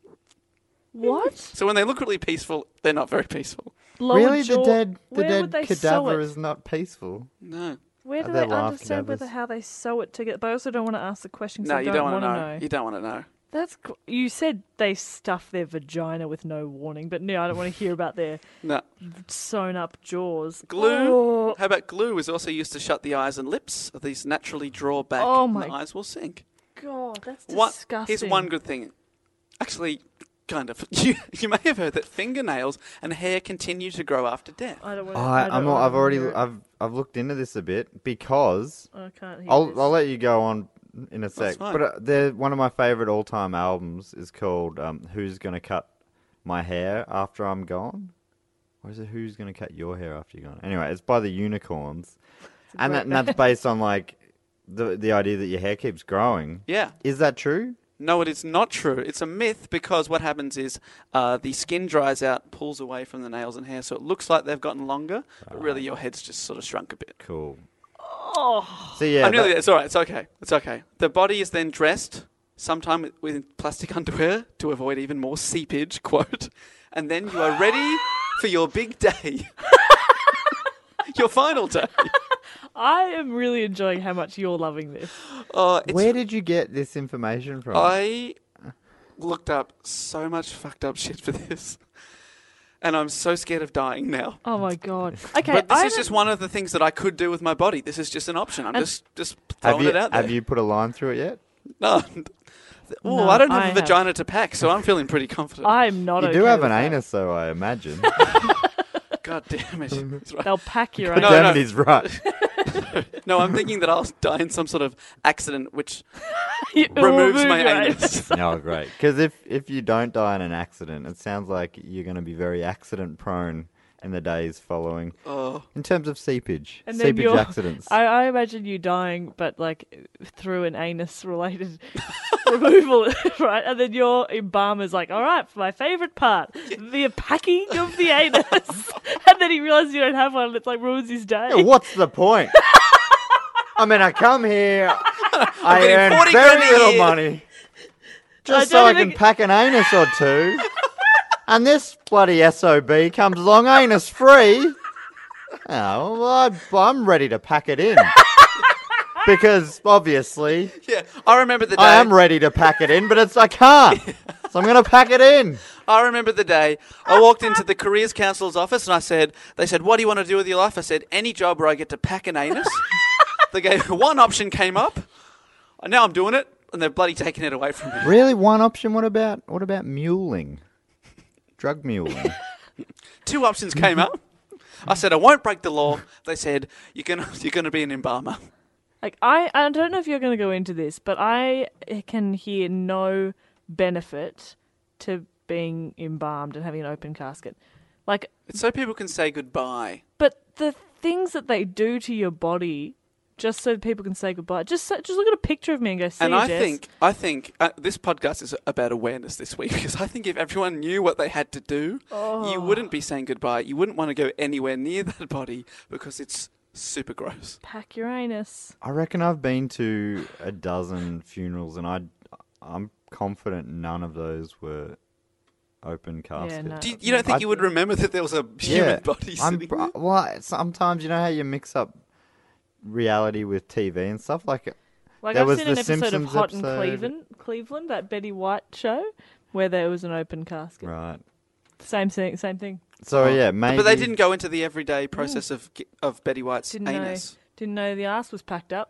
What? So when they look really peaceful, they're not very peaceful. Lower really, jaw- the dead, the Where would dead they sew cadaver it? is not peaceful. No. Where Are do they they live understand whether cadavers? how they sew it together? But I also don't want to ask the question. 'cause No, I you don't, don't want to wanna know. You don't want to know. That's co- you said they stuff their vagina with no warning, but no, I don't want to hear about their No. sewn up jaws. Glue. Oh, How about glue is also used to shut the eyes and lips. These naturally draw back Oh and my the eyes will sink. God, that's One- disgusting. Here's one good thing. Actually, kind of. You, you may have heard that fingernails and hair continue to grow after death. I don't want. I, I I'm, don't al- I've wanna already, hear it. I've, I've looked into this a bit because I can't hear I'll, this. I'll let you go on in a sec. fine. But uh, they're, one of my favorite all-time albums is called um, "Who's Gonna Cut My Hair After I'm Gone." Or is it who's going to cut your hair after you're gone? Anyway, it's by the unicorns. And, that, and that's based on, like, the the idea that your hair keeps growing. Yeah. Is that true? No, it is not true. It's a myth because what happens is uh, the skin dries out, pulls away from the nails and hair, so it looks like they've gotten longer, but really your head's just sort of shrunk a bit. Cool. Oh. So, yeah. I'm nearly that- there. It's all right. It's okay. It's okay. The body is then dressed, sometime with, with plastic underwear to avoid even more seepage, quote, and then you are ready for your big day. Your final day. I am really enjoying how much you're loving this. Uh, it's, Where did you get this information from? I looked up so much fucked up shit for this, and I'm so scared of dying now. Oh my god. Okay, But this I is just haven't- one of the things that I could do with my body. This is just an option. I'm And- just just have throwing you, it out there. have you put a line through it yet? No. Oh, No, I don't have I a have. vagina to pack, so I'm feeling pretty confident. I'm not You okay do have with an that. anus, though, I imagine. God damn it. He's right. They'll pack your No, own. Damn no. it, he's right. No, I'm thinking that I'll die in some sort of accident which You will removes move my your anus. Oh, great. Because if, if you don't die in an accident, it sounds like you're going to be very accident prone in the days following. Oh. In terms of seepage. And then seepage you're- accidents. I, I imagine you dying, but like through an anus-related removal, right? And then your embalmer's like, "All right, for my favourite part, the packing of the anus." And then he realizes you don't have one, and it's like ruins his day. Yeah, what's the point? I mean, I come here, I getting earn forty very grand a little year. money just I so don't I can think- pack an anus or two. And this bloody S O B comes along anus free. Oh, well, I, I'm ready to pack it in. Because, obviously, Yeah, I remember the day. I am ready to pack it in, but it's I can't. So I'm going to pack it in. I remember the day I walked into the careers council's office and I said, they said, "What do you want to do with your life?" I said, "Any job where I get to pack an anus." They gave one option came up. And now I'm doing it, and they're bloody taking it away from me. Really? One option? What about what about muling? Drug muling? Two options came up. I said, "I won't break the law." They said, "You're gonna, you're gonna be an embalmer." Like I, I don't know if you're going to go into this, but I can hear no benefit to being embalmed and having an open casket. Like, It's so people can say goodbye. but the things that they do to your body, just so people can say goodbye. Just, so, just look at a picture of me and go, "See And you, I Jess." think, I think uh, this podcast is about awareness this week because I think if everyone knew what they had to do, you wouldn't be saying goodbye. You wouldn't want to go anywhere near that body because it's super gross. pack your anus. I reckon I've been to a dozen funerals, and I, I'm confident none of those were open caskets. no. Do you, you don't think I- you would remember that there was a human body I'm, sitting pr- there? well, sometimes you know how you mix up reality with T V and stuff. Like, Like There I've was seen an the episode of Simpsons Hot in episode. Cleveland, Cleveland, that Betty White show, where there was an open casket. right. Same thing, same thing. So yeah, maybe. But they didn't go into the everyday process of ki- of Betty White's Didn't anus. know, didn't know the ass was packed up.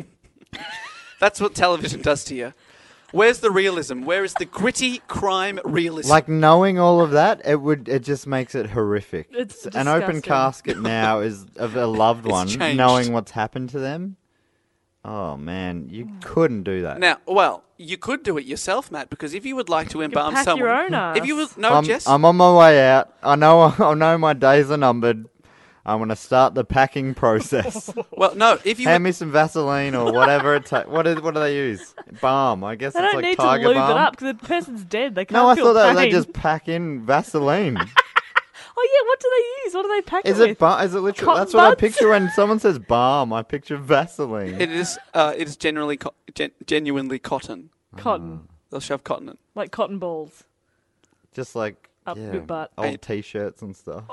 That's what television does to you. Where's the realism? Where is the gritty crime realism? Like knowing all of that, it would it just makes it horrific. It's An open disgusting. casket now is of a loved It's one, changed. knowing what's happened to them. Oh man, you couldn't do that. Now, well, you could do it yourself, Matt, because if you would like to can embalm pack someone, your own ass. if you would, no, I'm, Jess, I'm on my way out. I know I know my days are numbered. I'm going to start the packing process. well, no, if you Hand would, me some Vaseline or whatever it takes. What, is, what do they use? Balm. I guess They it's don't like need to tiger lube balm. it up because the person's dead. They can't No, I feel thought that pain. they just pack in Vaseline. Oh yeah, what do they use? What do they pack Is it it with? balm? Is it literally? Cotton That's what I buds? picture when someone says balm. I picture Vaseline. it is, uh, it is generally co- gen- genuinely cotton. Cotton, They'll shove cotton in. like cotton balls. Just like Up yeah, your butt. old Hey. t-shirts and stuff.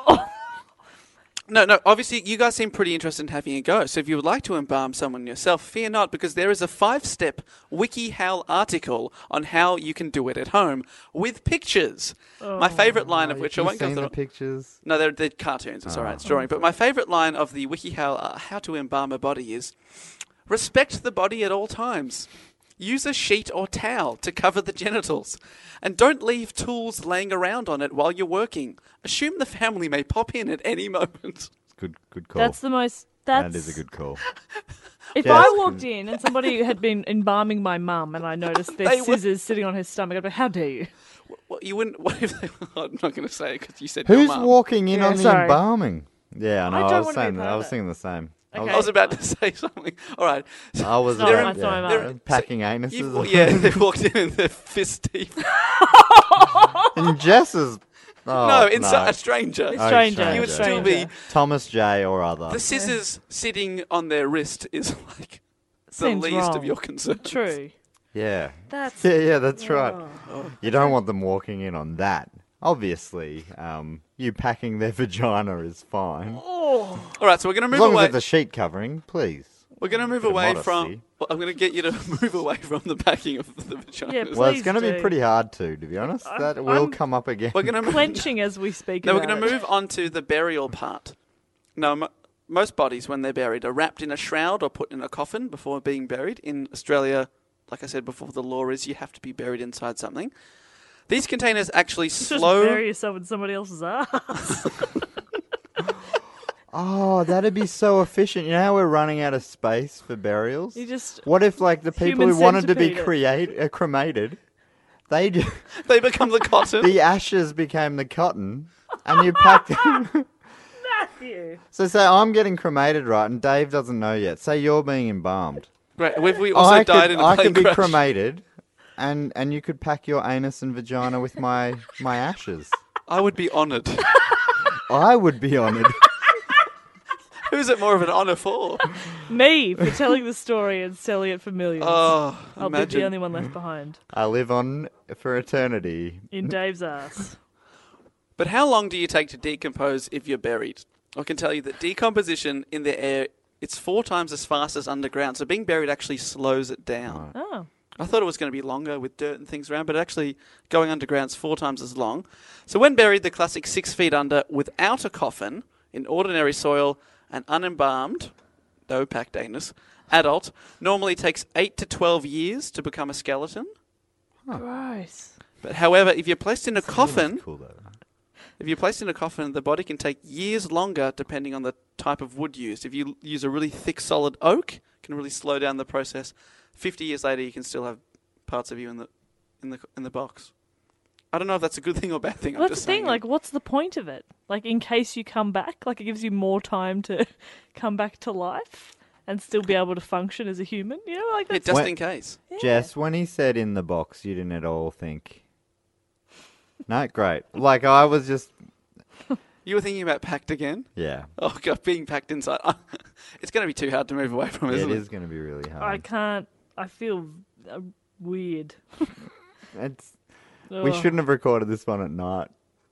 No, no. Obviously, you guys seem pretty interested in having a go. So, if you would like to embalm someone yourself, fear not, because there is a five-step WikiHow article on how you can do it at home with pictures. My favourite line of which I Have you won't go seen through. the pictures? No, they're, they're cartoons. It's all right. It's drawing. But my favourite line of the WikiHow uh, how to embalm a body is, respect the body at all times. Use a sheet or towel to cover the genitals. And don't leave tools laying around on it while you're working. Assume the family may pop in at any moment. Good, good call. That's the most. That's That is a good call. If Yes. I walked in and somebody had been embalming my mum and I noticed their They would- scissors sitting on her stomach, I'd be, "How dare you?" Well, you wouldn't. What if they, I'm not going to say it because you said your Who's mum. walking in Yeah, on the sorry. embalming? Yeah, I know. I I, don't was wanna be a saying. part I of was it. thinking the same. I Okay. I was about to say something. All right. was, I was Not about, my- yeah, not my yeah, mum. packing You've- anuses. yeah, they walked in and they're fist deep. and Jess is. Oh, no, inside no. a stranger. Oh, Stranger. You would stranger. still be. Thomas J. or other. The scissors sitting on their wrist is like the Seems least wrong. of your concerns. True. Yeah. That's Yeah, yeah, that's right. You don't want them walking in on that. Obviously, um, you packing their vagina is fine. All right, so we're going to As move long away. as it's a sheet covering, please. We're going to move Bit of away modesty. from. Well, I'm going to get you to move away from the packing of the vagina. Yeah, Well, it's Please going to be do. pretty hard to, to be honest. I'm- That will I'm come up again. We're going to clenching as we speak. No, we're about going to it. move on to the burial part. Now, m- most bodies, when they're buried, are wrapped in a shroud or put in a coffin before being buried. In Australia, like I said before, the law is you have to be buried inside something. These containers actually Just slow. bury yourself in somebody else's ass. Oh, that'd be so efficient. You know how we're running out of space for burials? You just What if, like, the people Human who wanted to be centipede it. create, uh, cremated, they just, They become the cotton. the ashes became the cotton, and you packed them. Matthew. So say I'm getting cremated, right, and Dave doesn't know yet. Say you're being embalmed. Right, we've we also I died could, in a I plane could be crash. cremated, and and you could pack your anus and vagina with my my ashes. I would be honoured. I would be honoured. Who's it more of an honour for? Me for telling the story and selling it for millions. Oh, I'll be imagine. the only one left behind I live on for eternity. in Dave's ass. But how long do you take to decompose if you're buried? I can tell you that decomposition in the air, it's four times as fast as underground. So being buried actually slows it down. Oh, I thought it was going to be longer with dirt and things around, but actually going underground is four times as long. So when buried, the classic six feet under without a coffin in ordinary soil, an unembalmed, no packed anus, adult normally takes eight to twelve years to become a skeleton. gross. But however, if you're placed in a coffin, Cool though. if you're placed in a coffin, the body can take years longer depending on the type of wood used. If you use a really thick, solid oak, it can really slow down the process. Fifty years later, you can still have parts of you in the in the in the box. I don't know if that's a good thing or bad thing. I'm Well, that's just the thing. saying Like, what's the point of it? Like, in case you come back, like it gives you more time to come back to life and still be able to function as a human. You know, like Yeah, that's just When- in case. Jess, when he said in the box, you didn't at all think. No, great. Like I was just, You were thinking about packed again? yeah. Oh god, being packed inside. It's going to be too hard to move away from, It isn't it? is going to be really I hard. can't. I feel uh, weird. It's, we Ugh. shouldn't have recorded this one at night,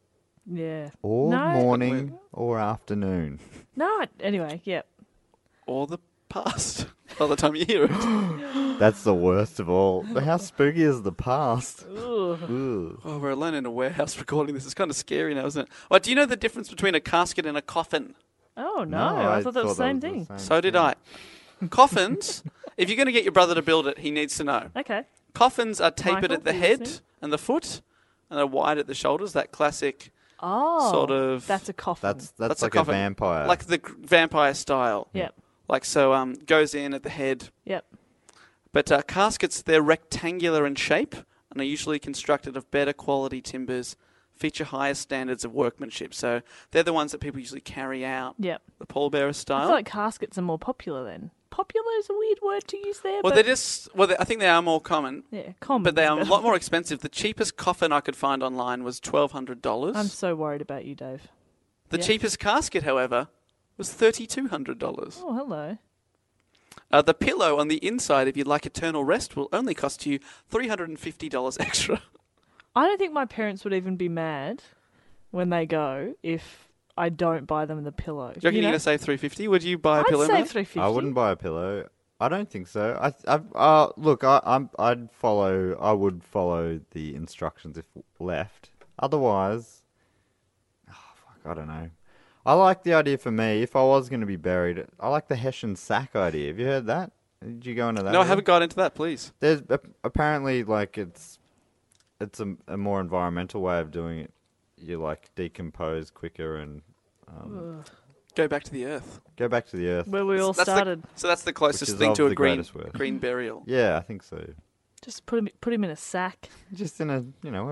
Yeah. or No. morning, or afternoon. No. Anyway, yeah. Or the past. By the time you hear it. That's the worst of all. How spooky is the past? Ugh. Ooh. Oh, we're alone in a warehouse recording this. It's kind of scary now, isn't it? Well, do you know the difference between a casket and a coffin? Oh no! I, thought that was the same thing. So did I. Coffins, if you're going to get your brother to build it, he needs to know. Okay. Coffins are tapered Michael, at the you head listening? and the foot, and are wide at the shoulders. That classic, Oh. Sort of- That's a coffin. That's that's, That's a like a, coffin. vampire. like the gr- vampire style. Yep. Like so, um, goes in at the head. Yep. But uh, caskets, they're rectangular in shape and are usually constructed of better quality timbers, feature higher standards of workmanship. So they're the ones that people usually carry out, Yep. the pallbearer I style. feel like caskets are more popular then. Popular is a weird word to use there. well, but they're just well, they, I think they are more common, yeah, common. but they are a is lot better. more expensive. The cheapest coffin I could find online was twelve hundred dollars. I'm so worried about you, Dave. The yeah. cheapest casket, however, was thirty-two hundred dollars. Oh, hello. Uh, the pillow on the inside, if you'd like eternal rest, will only cost you three hundred fifty dollars extra. I don't think my parents would even be mad when they go if I don't buy them the pillow. Do you reckon you you're know? going to save three hundred fifty dollars? Would you buy a I'd pillow? save Matt? three fifty. I wouldn't buy a pillow. I don't think so. I, I, uh, look, I, I'm, I'd follow. I would follow the instructions if left. Otherwise, oh, fuck, I don't know. I like the idea for me. If I was going to be buried, I like the Hessian sack idea. Have you heard that? Did you go into that? No, I yet? haven't got into that, please. There's a- apparently like it's, it's a, a more environmental way of doing it. You like decompose quicker and um, Go back to the earth. go back to the earth. Where we all That's the- started. So that's the Which closest is thing of to a the green greatest worth. green burial. Yeah, I think so. Just put him, put him in a sack. Just in a, you know, a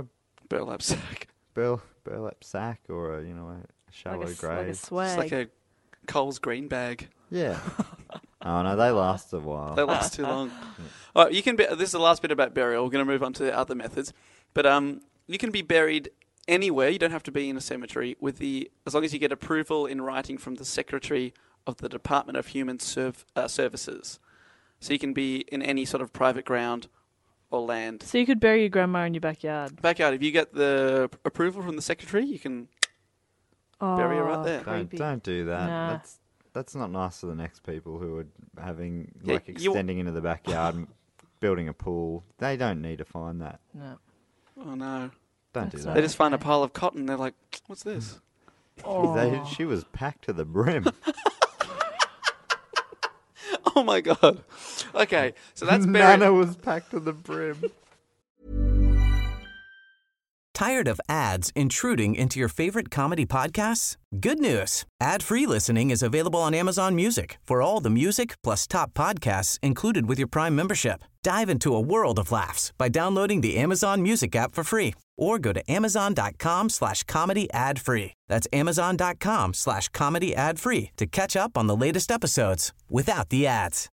Burlap sack. Burl, burlap sack or a, you know, a shallow Like a, s- grave. like a swag. It's like a Coles green bag. Yeah. Oh, no, they last a while. They last too long. All right, you can be, this is the last bit about burial. We're going to move on to the other methods. But um, you can be buried anywhere. You don't have to be in a cemetery with the as long as you get approval in writing from the Secretary of the Department of Human Serv- uh, Services. So you can be in any sort of private ground or land. So you could bury your grandma in your backyard. Backyard, if you get the p- approval from the Secretary, you can Oh, bury her right there. Don't, creepy. don't do that. Nah. That's that's not nice to the next people who are having, Yeah, like, you- extending into the backyard and building a pool. They don't need to find that. No. Oh no. Don't That's do not- They that. just find a pile of cotton. They're like, what's this? They, she was packed to the brim. Oh my God. Okay, so that's burial. Nana was packed to the brim. Tired of ads intruding into your favorite comedy podcasts? Good news. Ad-free listening is available on Amazon Music for all the music plus top podcasts included with your Prime membership. Dive into a world of laughs by downloading the Amazon Music app for free or go to amazon.com slash comedy ad free. That's amazon.com slash comedy ad free to catch up on the latest episodes without the ads.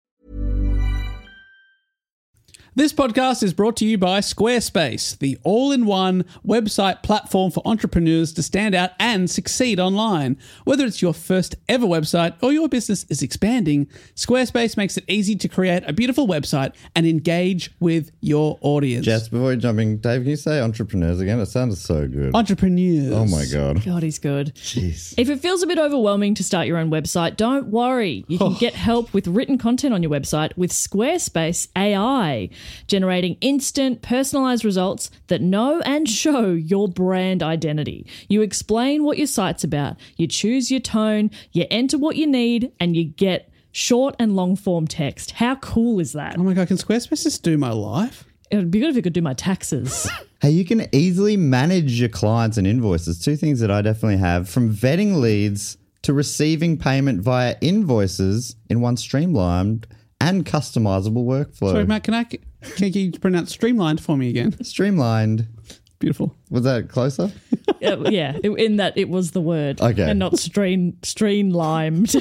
This podcast is brought to you by Squarespace, the all-in-one website platform for entrepreneurs to stand out and succeed online. Whether it's your first ever website or your business is expanding, Squarespace makes it easy to create a beautiful website and engage with your audience. Jess, before jumping, Dave, can you say entrepreneurs again? It sounded so good. Entrepreneurs. Oh my God. God, he's good. Jeez. If it feels a bit overwhelming to start your own website, don't worry. You can get help with written content on your website with Squarespace A I, generating instant, personalized results that know and show your brand identity. You explain what your site's about, you choose your tone, you enter what you need, and you get short and long form text. How cool is that? Oh my God, can Squarespace just do my life? It would be good if it could do my taxes. Hey, you can easily manage your clients and invoices. Two things that I definitely have, from vetting leads to receiving payment via invoices in one streamlined and customizable workflow. Sorry, Matt, can I can you pronounce streamlined for me again? Streamlined. Beautiful. Was that closer? Uh, yeah, it- in that it was the word. Okay. And not stream, streamlined.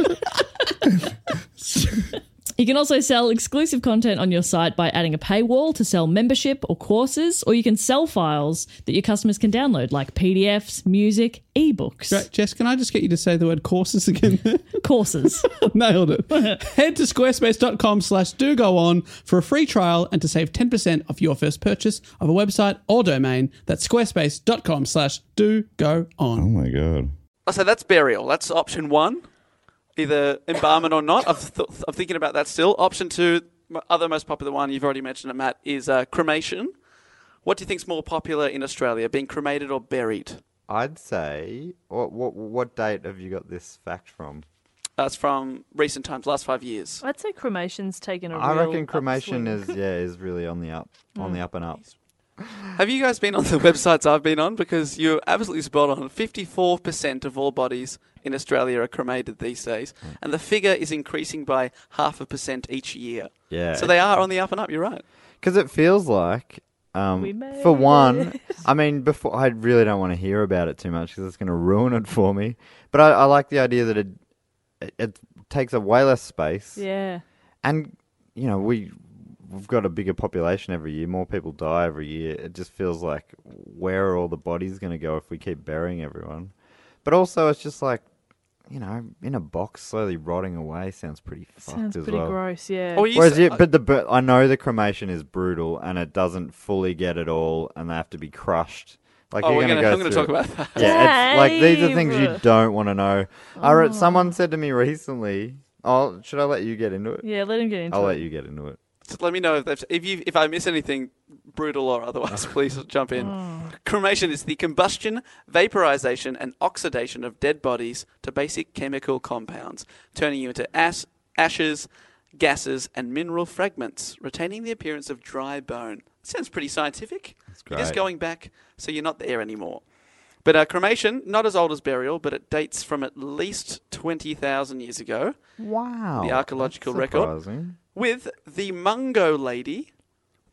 You can also sell exclusive content on your site by adding a paywall to sell membership or courses, or you can sell files that your customers can download, like P D Fs, music, ebooks. Great. Jess, can I just get you to say the word courses again? Courses. Nailed it. Head to squarespace.com slash do go on for a free trial and to save ten percent off your first purchase of a website or domain. That's squarespace.com slash do go Oh on. my God. Oh, so that's burial. That's option one. Either embalmment or not. I'm, th- I'm thinking about that still. Option two, m- other most popular one, you've already mentioned it, Matt, is uh, cremation. What do you think's more popular in Australia, being cremated or buried? I'd say, what, what what date have you got this fact from? That's from recent times, last five years. I'd say cremation's taken a I real reckon cremation upswing. is yeah is really on the up on the up and up. Have you guys been on the websites I've been on? Because you're absolutely spot on. fifty-four percent of all bodies in Australia are cremated these days, and the figure is increasing by half a percent each year. Yeah. So they are on the up and up, you're right. Because it feels like, um, We made for one, it. I mean, before I really don't want to hear about it too much because it's going to ruin it for me. But I, I like the idea that it, it it takes up way less space, Yeah. and you know we we've got a bigger population every year. More people die every year. It just feels like where are all the bodies going to go if we keep burying everyone? But also, it's just like, you know, in a box, slowly rotting away sounds pretty fucked Sounds as pretty well. gross, yeah. Or you Whereas, say- yeah, but the but I know the cremation is brutal and it doesn't fully get it all, and they have to be crushed. Like oh, you're we're gonna, gonna, I'm go going to through talk it. about that. Yeah, it's like these are things you Dave. don't want to know. I read, Oh. someone said to me recently, "Oh, should I let you get into it?" Yeah, let him get into I'll it. let you get into it. Just let me know if they've- if you if I miss anything brutal or otherwise. Please jump in. Cremation is the combustion, vaporization, and oxidation of dead bodies to basic chemical compounds, turning you into ash, ashes, gases, and mineral fragments, retaining the appearance of dry bone. Sounds pretty scientific. You're just great. going back, so you're not there anymore. But uh, cremation, not as old as burial, but it dates from at least twenty thousand years ago. Wow, The archaeological that's record. surprising. With the Mungo lady,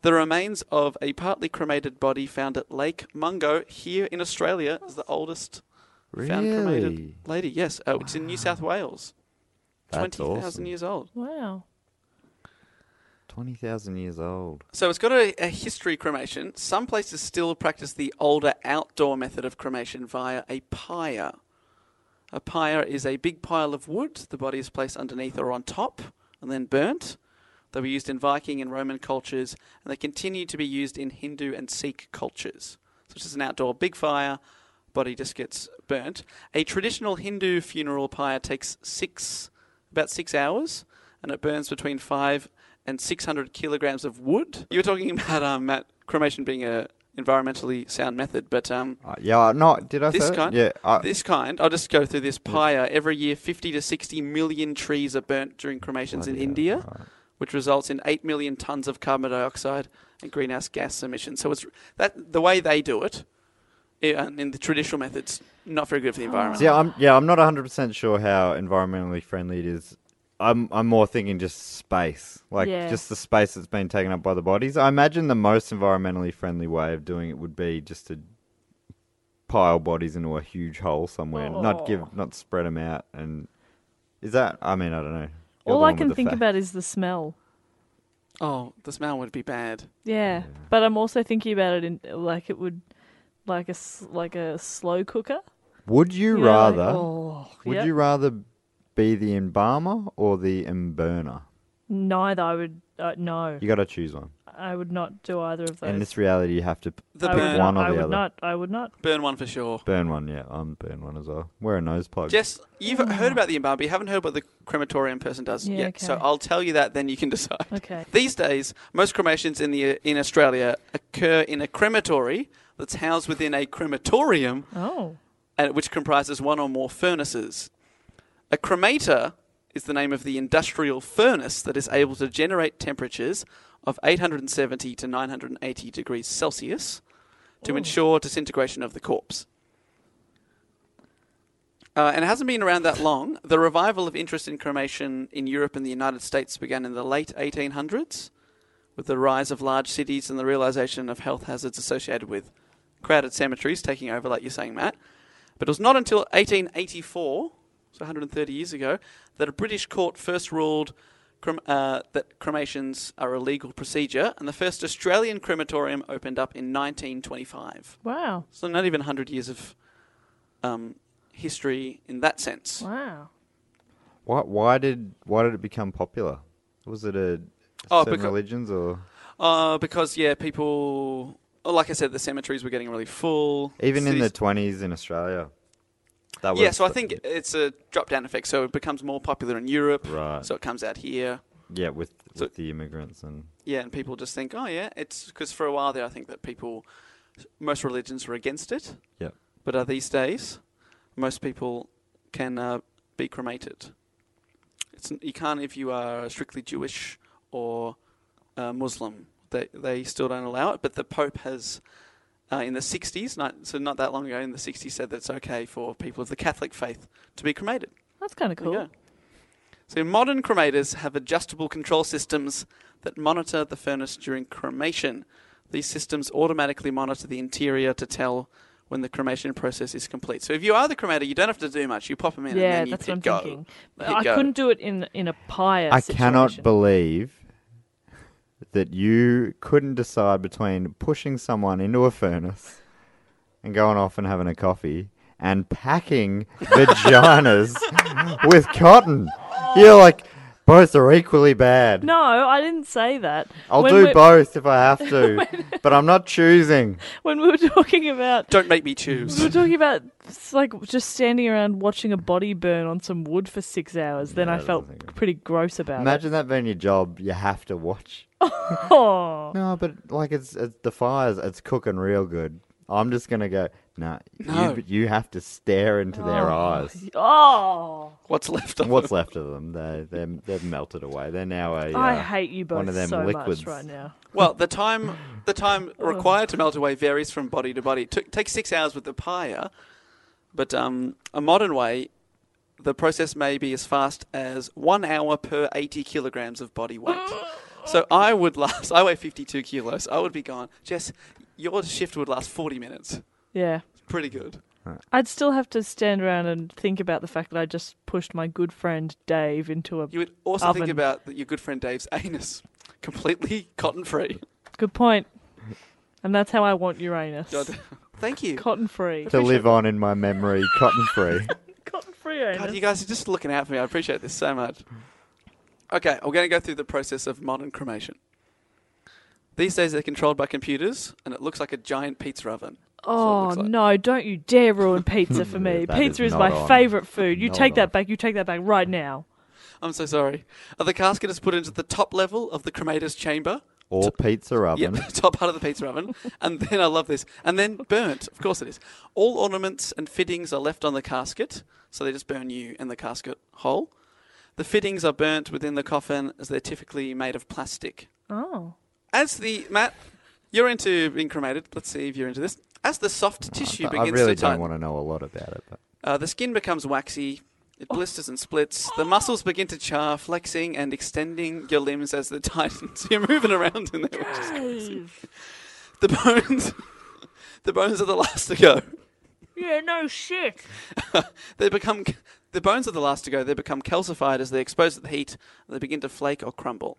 The remains of a partly cremated body found at Lake Mungo here in Australia is the oldest found cremated Really? lady. Yes, uh, it's in New South Wales. That's twenty thousand awesome. years old. Wow. twenty thousand years old. So it's got a, a history cremation. Some places still practice the older outdoor method of cremation via a pyre. A pyre is a big pile of wood. The body is placed underneath or on top and then burnt. They were used in Viking and Roman cultures, and they continue to be used in Hindu and Sikh cultures. So it's just an outdoor big fire, body just gets burnt. A traditional Hindu funeral pyre takes six, about six hours, and it burns between five and six hundred kilograms of wood. You were talking about um, Matt, cremation being a environmentally sound method, but um, Uh, yeah, no, did I this say kind, that? Yeah. I, this kind, I'll just go through this pyre. Every year, fifty to sixty million trees are burnt during cremations in Bloody hell, India, right. which results in eight million tons of carbon dioxide and greenhouse gas emissions. So it's that the way they do it, i- uh, in the traditional methods, not very good for the environment. See, I'm yeah, I'm not one hundred percent sure how environmentally friendly it is. I'm I'm more thinking just space, like Yeah. just the space that's been taken up by the bodies. I imagine the most environmentally friendly way of doing it would be just to pile bodies into a huge hole somewhere, not give, not spread them out. And is that? I mean, I don't know. You're All the I one with can the think fact. about is the smell. Oh, the smell would be bad. Yeah. But I'm also thinking about it in like it would, like a s- like a slow cooker. Would you You know, like, rather? oh, would yeah. you rather be the embalmer or the emburner? Neither. I would. Uh, no. You got to choose one. I would not do either of those. In this reality, you have to p- The I pick would burn. one not, or I the would other. not. I would not. Burn one for sure. Burn one, yeah. I'm burn one as well. Wear a nose plug. Jess, you've heard about the embalmer, but you haven't heard what the crematorium person does Yeah, yet. So okay. I'll tell you that, then you can decide. Okay. These days, most cremations in the in Australia occur in a crematory that's housed within a crematorium, Oh. and which comprises one or more furnaces. A cremator is the name of the industrial furnace that is able to generate temperatures of eight hundred seventy to nine hundred eighty degrees Celsius to ensure disintegration of the corpse. Uh, and it hasn't been around that long. The revival of interest in cremation in Europe and the United States began in the late eighteen hundreds with the rise of large cities and the realization of health hazards associated with crowded cemeteries taking over, like you're saying, Matt. But it was not until eighteen eighty-four, so one hundred thirty years ago, that a British court first ruled crem- uh, that cremations are a legal procedure, and the first Australian crematorium opened up in nineteen twenty-five. Wow. So not even one hundred years of um, history in that sense. Wow. Why, why did why did it become popular? Was it a Oh, certain becau- religions or Uh, because, yeah, people, well, like I said, the cemeteries were getting really full. even in the Cities- twenties in Australia? That Yeah, was so I the- think it's a drop-down effect. So it becomes more popular in Europe. Right. So it comes out here. yeah, with So- with the immigrants and Yeah, and people just think, oh, yeah, it's because for a while there, I think that people, most religions were against it. yeah. But uh, these days, most people can uh, be cremated. It's you can't if you are strictly Jewish or uh, Muslim. They they still don't allow it. But the Pope has, uh, in the sixties, not, so not that long ago, in the sixties, said that it's okay for people of the Catholic faith to be cremated. That's kind of There you cool. go. So modern cremators have adjustable control systems that monitor the furnace during cremation. These systems automatically monitor the interior to tell when the cremation process is complete. So if you are the cremator, you don't have to do much. You pop them in Yeah, and then you that's hit what I'm go. thinking. Hit I go. couldn't do it in in a pyre. I cannot situation. believe that you couldn't decide between pushing someone into a furnace and going off and having a coffee and packing vaginas with cotton. You're like, both are equally bad. No, I didn't say that. I'll When do we're- both if I have to, but I'm not choosing. When we were talking about, Don't make me we choose. were talking about s- like just standing around watching a body burn on some wood for six hours. Then Yeah, I that felt doesn't sound good. pretty gross about Imagine that being your job. You have to watch. it. Oh, No, but like it's it's the fires. It's cooking real good. I'm just gonna go. Nah, No. you, you have to stare into their eyes. oh! What's left of What's them? left of them? They they they've melted away. They're now a. I uh, hate you both one of them so liquids. much right now. Well, the time the time required to melt away varies from body to body. It took, takes six hours with the pyre, but um, a modern way, the process may be as fast as one hour per eighty kilograms of body weight. So I would last. I weigh fifty-two kilos. I would be gone. Jess, your shift would last forty minutes. Yeah. Pretty good. I'd still have to stand around and think about the fact that I just pushed my good friend Dave into a You would also oven. think about that your good friend Dave's anus, completely cotton free. Good point. And that's how I want Uranus. Thank you. Cotton free. To live on in my memory, cotton free. Cotton free Uranus. God, you guys are just looking out for me. I appreciate this so much. Okay, we're going to go through the process of modern cremation. These days they're controlled by computers, and it looks like a giant pizza oven. Oh, looks like. no, don't you dare ruin pizza for me. That Pizza is is, not my on. favourite food. You Not take that on. back. You take that back right now. I'm so sorry. Uh, the casket is put into the top level of the cremator's chamber. Or pizza oven. Yep, top part of the pizza oven. And then, I love this, and then burnt. Of course it is. All ornaments and fittings are left on the casket, so they just burn you and the casket whole. The fittings are burnt within the coffin as they're typically made of plastic. Oh. As the, Matt, you're into being cremated. Let's see if you're into this. As the soft tissue I begins really to don't tighten, want to know a lot about it. But uh, the skin becomes waxy. It blisters and splits. The muscles begin to char, flexing and extending your limbs as they tighten. So you're moving around in there, which is crazy. The bones, the bones are the last to go. Yeah, no shit. They become the bones are the last to go. They become calcified as they expose to the heat. They begin to flake or crumble.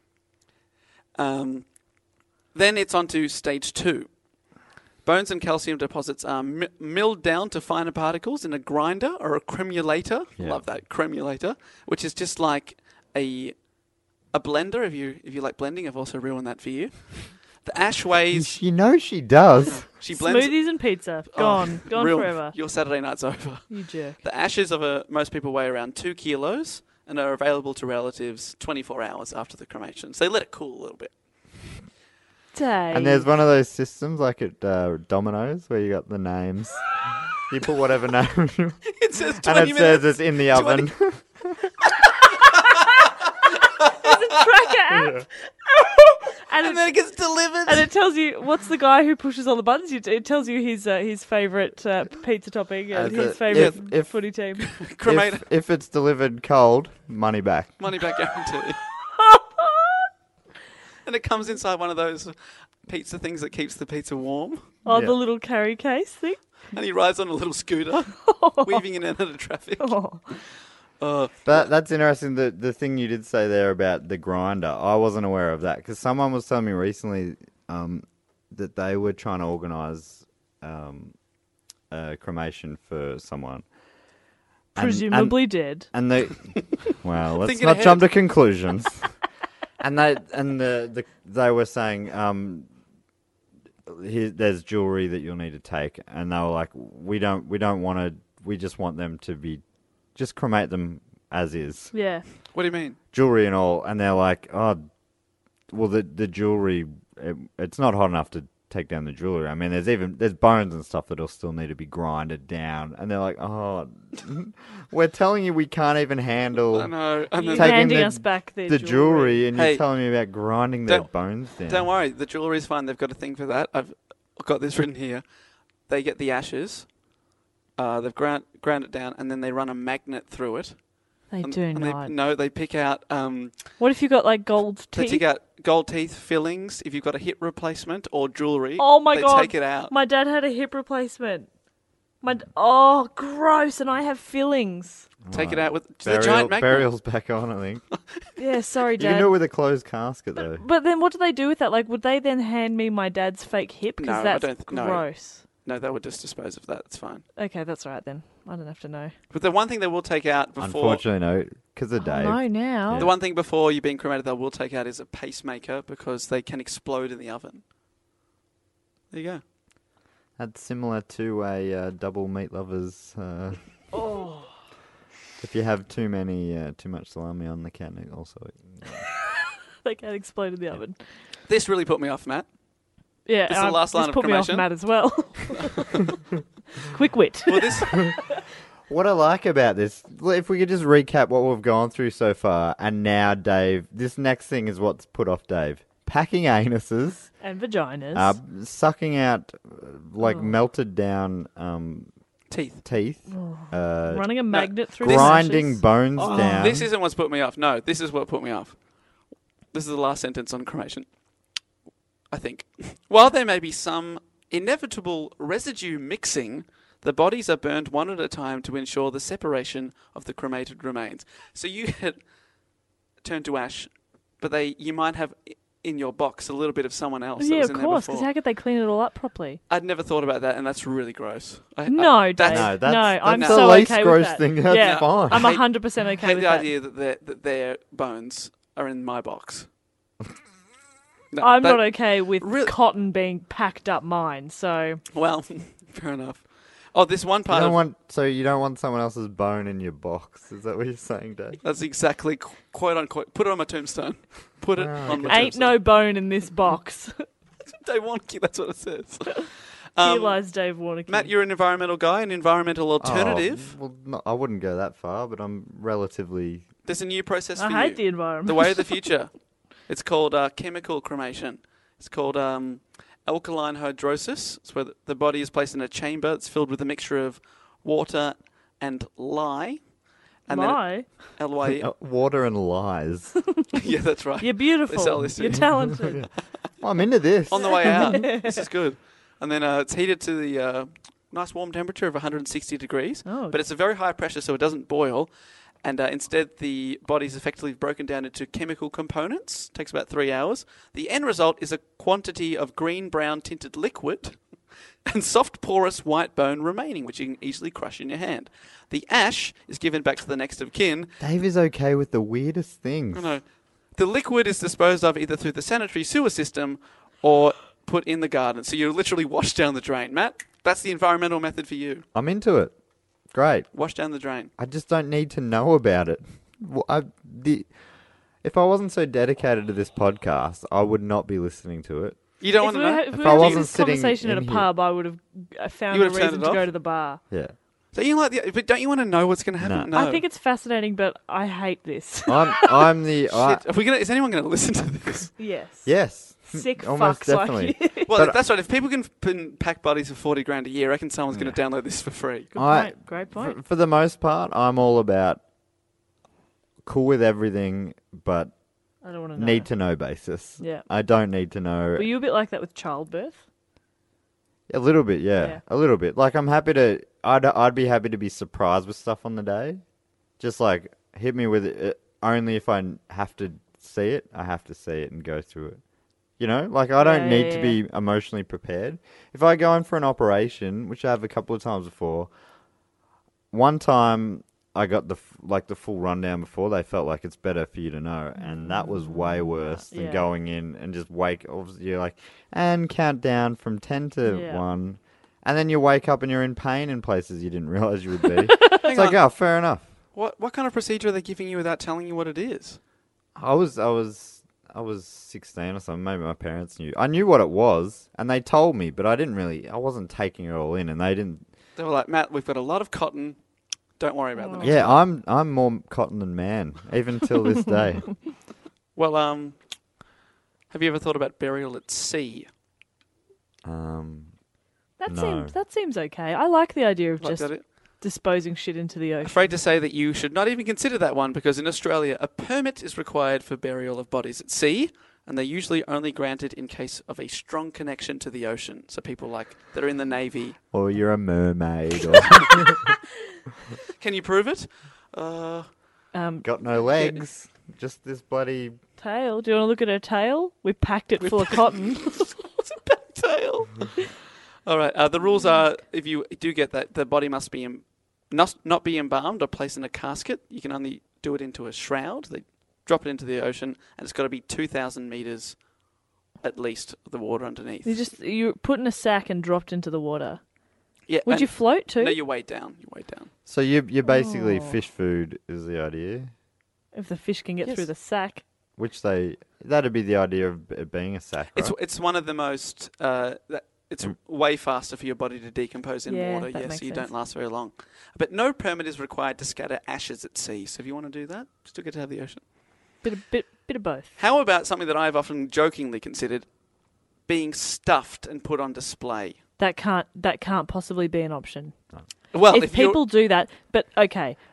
Um, then it's on to stage two. Bones and calcium deposits are mi- milled down to finer particles in a grinder or a cremulator. Yeah. Love that, cremulator, which is just like a a blender. If you if you like blending, I've also ruined that for you. The ash weighs. you know she does. She blends. Smoothies and pizza. Oh, Gone. Gone ruined. forever. Your Saturday night's over. You jerk. The ashes of a most people weigh around two kilos and are available to relatives twenty-four hours after the cremation. So they let it cool a little bit. Dave. And there's one of those systems like at uh, Domino's where you got the names. You put whatever name you It says and twenty it minutes. says it's in the oven. Tracker app. and, and it, then it gets delivered. and it tells you what's the guy who pushes all the buttons. You- It tells you his uh, his favourite uh, pizza topping and As his a- favourite if- if- footy team. Cremator. if, if it's delivered cold, money back. Money back guarantee. And it comes inside one of those pizza things that keeps the pizza warm. Oh, Yeah. the little carry case thing. And he rides on a little scooter, weaving in and out of traffic. Oh. Oh, But that's interesting. The the thing you did say there about the grinder, I wasn't aware of that because someone was telling me recently um, that they were trying to organise um, a cremation for someone. And- Presumably dead. And, and they, well, let's Thinking not ahead. jump to conclusions. and they and the, the they were saying um, here, there's jewelry that you'll need to take, and they were like, we don't we don't want to. We just want them to be. Just cremate them as is, Yeah. what do you mean? jewelry and all. And they're like, oh, well, the the jewelry, it, it's not hot enough to take down the jewelry. I mean, there's even there's bones and stuff that'll still need to be grinded down. And they're like, oh, we're telling you we can't even handle I know. And You're then, taking handing the- us back their the jewelry, and Hey, you're telling me about grinding their don't- bones down. don't worry, the jewelry's fine. They've got a thing for that. I've got this written here. They get the ashes. Uh, they've ground, ground it down, and then they run a magnet through it. They and, do and not. They, no, they pick out. Um, What if you got like gold they teeth? take out gold teeth fillings. If you've got a hip replacement or jewelry, Oh my they god! take it out. My dad had a hip replacement. My d- oh, gross! And I have fillings. Take it out with the Burial, giant magnet. burial's back on, I think. Yeah, sorry, You dad. can do it with a closed casket, though. But then, what do they do with that? Like, would they then hand me my dad's fake hip? No, Because I that's don't th- no. gross. No, they would just dispose of that. It's fine. Okay, that's all right then. I don't have to know. But the one thing they will take out before Unfortunately, no, because of Dave. No, now. the one thing before you're being cremated they will take out is a pacemaker because they can explode in the oven. There you go. That's similar to a uh, double meat lovers. Uh, Oh. If you have too many, uh, too much salami on the can, it also. They can explode in the oven. This really put me off, Matt. Yeah, This is the um, last line this of put me off cremation. Matt as well. Quick wit. Well, this What I like about this, well, if we could just recap what we've gone through so far, and now Dave, this next thing is what's put off Dave. Packing anuses, And vaginas. uh, sucking out uh, like Oh. melted down um, teeth. teeth, uh, Running a magnet through grinding the bones Oh. down. This isn't what's put me off. No, this is what put me off. This is the last sentence on cremation. I think. While there may be some inevitable residue mixing, the bodies are burned one at a time to ensure the separation of the cremated remains. So you get turned to ash, but they you might have in your box a little bit of someone else. that Yeah, was of in course, there because before. how could they clean it all up properly? I'd never thought about that, and that's really gross. I, No, I, Dave. that's, No, that's- no, that's I'm the so least okay gross with that. thing. That's yeah, fine. I'm I one hate- hundred percent okay hate with the that. idea that their, that their bones are in my box. No, I'm that- not okay with Really- cotton being packed up mine, so... Well, fair enough. Oh, this one You part don't of want, so you don't want someone else's bone in your box? Is that what you're saying, Dave? that's exactly qu- quote unquote. Put it on my tombstone. Put it Oh, on my Ain't tombstone. no bone in this box. Dave Warnocky, that's what it says. Here Um, lies Dave Warnocky. Matt, you're an environmental guy, an environmental alternative. Oh, well, no, I wouldn't go that far, but I'm relatively. There's a new process I for hate you. the environment. The way of the future. It's called uh, chemical cremation. It's called um, alkaline hydrosis. It's where the- the body is placed in a chamber. It's filled with a mixture of water and lye. And Lie. Then L Y E. Uh, water and lies. Yeah, that's right. You're They beautiful. sell this to You're you. talented. I'm into this. On the way out. This is good. And then uh, it's heated to the uh, nice warm temperature of one hundred sixty degrees. Oh. But it's a very high pressure, so it doesn't boil. And uh, instead, the body is effectively broken down into chemical components. Takes about three hours. The end result is a quantity of green-brown tinted liquid and soft, porous white bone remaining, which you can easily crush in your hand. The ash is given back to the next of kin. Dave is okay with the weirdest things. I know. The liquid is disposed of either through the sanitary sewer system or put in the garden. So you literally wash down the drain. Matt, that's the environmental method for you. I'm into it. Great. Wash down the drain. I just don't need to know about it. Well, I, the, if I wasn't so dedicated to this podcast, I would not be listening to it. You don't If want we, to know? were, if If we I were wasn't having this sitting conversation at a in here- pub, I would have uh, found You a would have turned reason it to off? go to the bar. Yeah. So you like the, but don't you want to know what's going to happen? No. No. I think it's fascinating, but I hate this. I'm, I'm the. I, Shit. Are we gonna, is anyone going to listen to this? yes. yes. Sick Almost fucks definitely. like you. Well, But- if that's right. If people can p- pack bodies for forty grand a year, I reckon someone's going to download this for free. Good I- point. Great point. For, for the most part, I'm all about cool with everything, but I don't want to know. need to know basis. Yeah. I don't need to know. Were you a bit like that with childbirth? A little bit, yeah. Yeah. A little bit. Like, I'm happy to. I'd I'd be happy to be surprised with stuff on the day. Just like hit me with it uh, only if I have to see it. I have to see it and go through it. You know, like I don't Yeah, need yeah, to be emotionally prepared. If I go in for an operation, which I have a couple of times before, one time I got the f- like the full rundown before. They felt like it's better for you to know, and that was way worse than Yeah. going in and just wake. Obviously, you're like and count down from ten to Yeah. one, and then you wake up and you're in pain in places you didn't realize you would be. It's like, oh, fair enough. What what kind of procedure are they giving you without telling you what it is? I was, I was, I was sixteen or something. Maybe my parents knew. I knew what it was, and they told me, but I didn't really. I wasn't taking it all in, and they didn't. They were like, Matt, we've got a lot of cotton. Don't worry about the next Yeah, one. I'm, I'm more cotton than man, even till this day. Well, um, have you ever thought about burial at sea? Um, That No. seems that seems okay. I like the idea of Like just that it? disposing shit into the ocean. Afraid to say that you should not even consider that one because in Australia, a permit is required for burial of bodies at sea, and they're usually only granted in case of a strong connection to the ocean. So people like that are in the Navy. or you're a mermaid, or Can you prove it? Uh, Um, got no legs, just this bloody. tail. Do you want to look at her tail? We packed it full of cotton. What's a back tail? All right. Uh, the rules are: if you do get that, the body must be em- not not be embalmed or placed in a casket. You can only do it into a shroud. They drop it into the ocean, and it's got to be two thousand meters at least of the water underneath. You just you put in a sack and dropped into the water. yeah. Would and- you float too? No, you weigh down. You weigh down. So you, you're basically Oh. fish food is the idea, if the fish can get Yes. through the sack. which they that'd be the idea of it being a sack, right? It's it's one of the most. Uh, that, it's Mm. way faster for your body to decompose in Yeah, water. that Yes, makes so you sense. don't last very long. But no permit is required to scatter ashes at sea. So if you want to do that, still get to have the ocean. Bit of bit bit of both. How about something that I've often jokingly considered being stuffed and put on display? That can't that can't possibly be an option. Well, if, if, you're- people do that, but okay,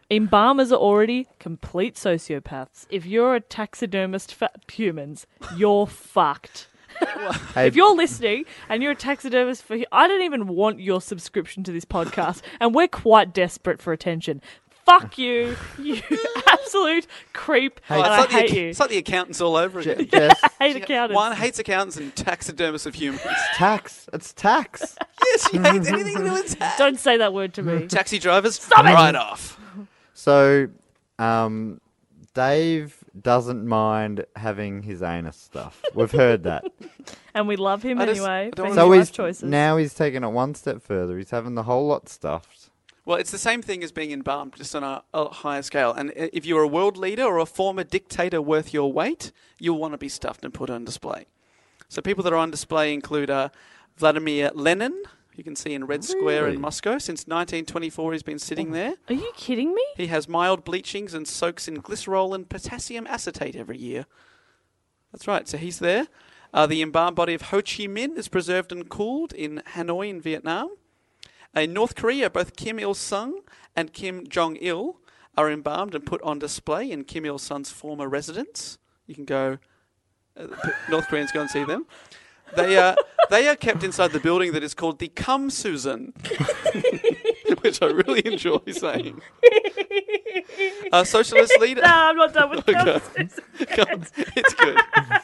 Embalmers are already complete sociopaths. If you're a taxidermist for humans, you're fucked. Hey, If you're listening and you're a taxidermist for, I don't even want your subscription to this podcast, and we're quite desperate for attention. Fuck you, you absolute creep, Hey, and it's, I like the, hate ac- you. it's like the accountants all over Je- again. Jess, I hate accountants. One hates accountants and taxidermists of humans. tax. It's tax. Yes, he hates anything to do with tax. Don't say that word to me. Taxi drivers, Stop it! right off. So, um, Dave doesn't mind having his anus stuff. We've heard that. And we love him I just- anyway I for don't his So life he's choices. now he's taking it one step further. He's having the whole lot stuffed. Well, it's the same thing as being embalmed, just on a, a higher scale. And i- if you're a world leader or a former dictator worth your weight, you'll want to be stuffed and put on display. So people that are on display include uh, Vladimir Lenin, you can see in Red Square Really? in Moscow. Since nineteen twenty-four, he's been sitting there. Are you kidding me? He has mild bleachings and soaks in glycerol and potassium acetate every year. That's right, so he's there. Uh, the embalmed body of Ho Chi Minh is preserved and cooled in Hanoi in Vietnam. Uh, In North Korea, both Kim Il-sung and Kim Jong-il are embalmed and put on display in Kim Il-sung's former residence. You can go, uh, p- North Koreans go and see them. They are, they are kept inside the building that is called the Cum Susan, which I really enjoy saying. A socialist leader. No, I'm not done with Okay. Kelsey's. Come, it's good.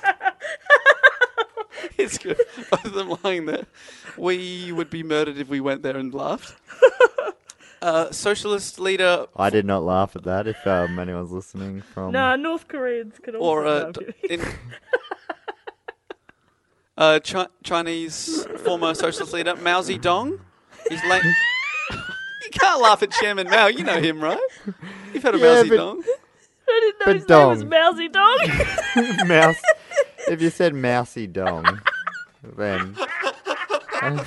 It's good. Both of them lying there. We would be murdered if we went there and laughed. Uh, socialist leader I did not laugh at that. If um, anyone's listening from, No, North Koreans can also. or no, uh, I'm kidding. in, uh, Chi- Chinese former socialist leader Mao Zedong. He's late. You can't laugh at Chairman Mao. You know him, right? You've heard of Yeah, Mao but- Zedong. I didn't know but his name was dong. Mousy Dong. mouse. If you said mousy dong, then Zedong.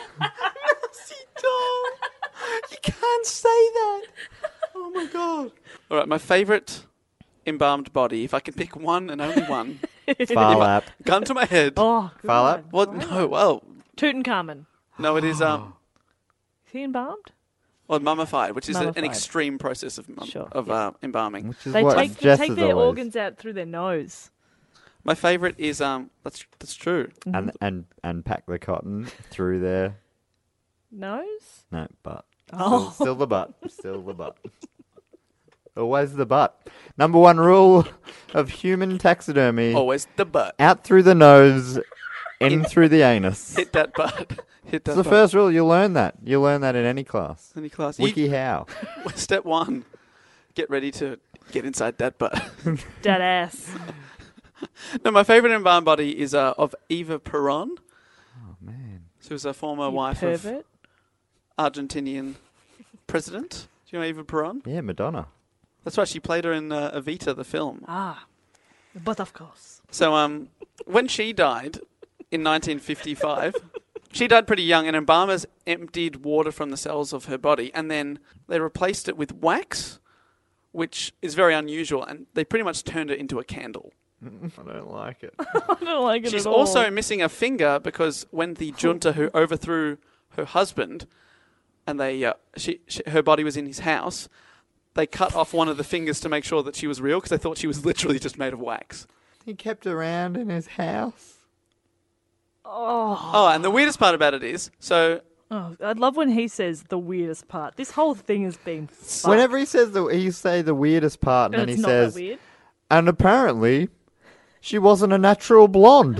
You can't say that. Oh my god. All right, my favourite embalmed body. If I can pick one and only one, far lap. gun to my head. Oh, good Far one. lap. What? No. Well, Tutankhamun. no. It is um. Is he embalmed? Well, mummified, which is a, an Mummified. extreme process of mum- Sure, of yeah. uh, embalming. Which is They what take, they Jess take is their always. organs out through their nose. My favourite is um. That's that's true. and and and pack the cotton through their Nose? no butt. Oh. Still, still the butt. Still the butt. Always the butt. Number one rule of human taxidermy: Always the butt. out through the nose, in through the anus. Hit that butt. Hit that. It's the butt. first rule. You'll learn that. You'll learn that in any class. Any class. You- Wiki how. Step one. Get ready to get inside that butt. Dead ass. No, my favourite embalmed body is uh, of Eva Peron. Oh man. She was a former You wife of pervert. Argentinian president. Do you know Eva Peron? Yeah, Madonna. That's right. She played her in uh, Evita, the film. Ah. But of course. So, um, when she died in nineteen fifty-five, she died pretty young, and embalmers emptied water from the cells of her body, and then they replaced it with wax, which is very unusual, and they pretty much turned it into a candle. I don't like it. I don't like it She's at all. also missing a finger because when the junta who overthrew her husband, and they, uh, she, she, her body was in his house, they cut off one of the fingers to make sure that she was real because they thought she was literally just made of wax. He kept around in his house. Oh, and the weirdest part about it is, so Oh, I love when he says the weirdest part. This whole thing has been fucked. Whenever he says the, he say the weirdest part, and, And then it's he not says, that weird. and apparently, she wasn't a natural blonde.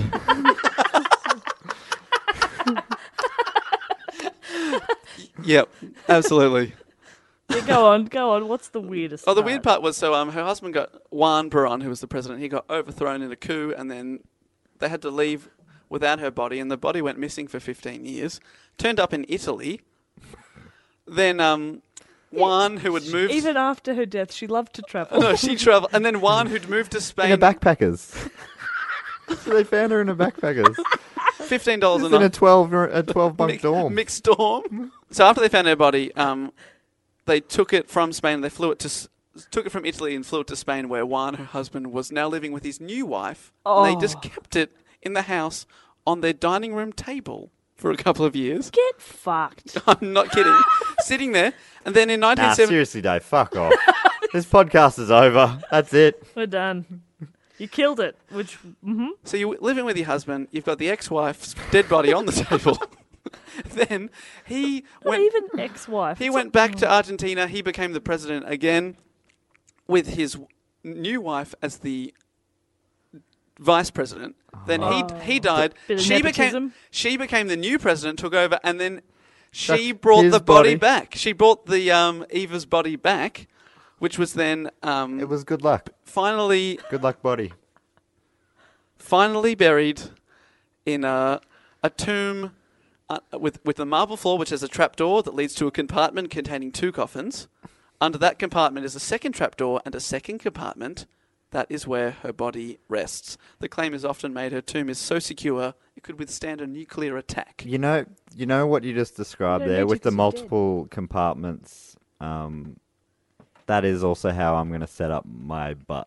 yep, absolutely. Yeah, go on, go on. What's the weirdest Oh, the part? weird part was so um, her husband got Juan Perón, who was the president. He got overthrown in a coup, and then they had to leave without her body, and the body went missing for fifteen years. Turned up in Italy. Then um, Juan, who had moved, Even after her death, she loved to travel. no, she traveled, and then Juan, who'd moved to In Spain, a backpackers. So they found her in a backpackers. fifteen dollars a Just in a night. twelve a twelve bunk Mix- dorm. Mixed dorm. So after they found her body, um, they took it from Spain. They flew it to S- took it from Italy and flew it to Spain, where Juan, her husband, was now living with his new wife. And they just kept it in the house on their dining room table. for a couple of years. Get fucked. I'm not kidding. Sitting there, and then in nineteen Nah, seventy, seriously, Dave, fuck off. This podcast is over. That's it. We're done. You killed it. Which, mm-hmm. so you're living with your husband. You've got the ex-wife's dead body on the table. Then he Not went. even ex-wife. He It's went like- back to Argentina. He became the president again, with his new wife as the vice president. Then he he died. Bit of She became nepotism. she became the new president. Took over, and then she That's brought his the body, body. back. She brought the um, Eva's body back, which was then um, It was good luck. finally Good luck, body. finally buried in a a tomb uh, with with a marble floor, which has a trapdoor that leads to a compartment containing two coffins. Under that compartment is a second trapdoor and a second compartment. That is where her body rests. The claim is often made her tomb is so secure it could withstand a nuclear attack. You know, you know what you just described No there with the magic's multiple compartments. Um, that is also how I'm going to set up my butt.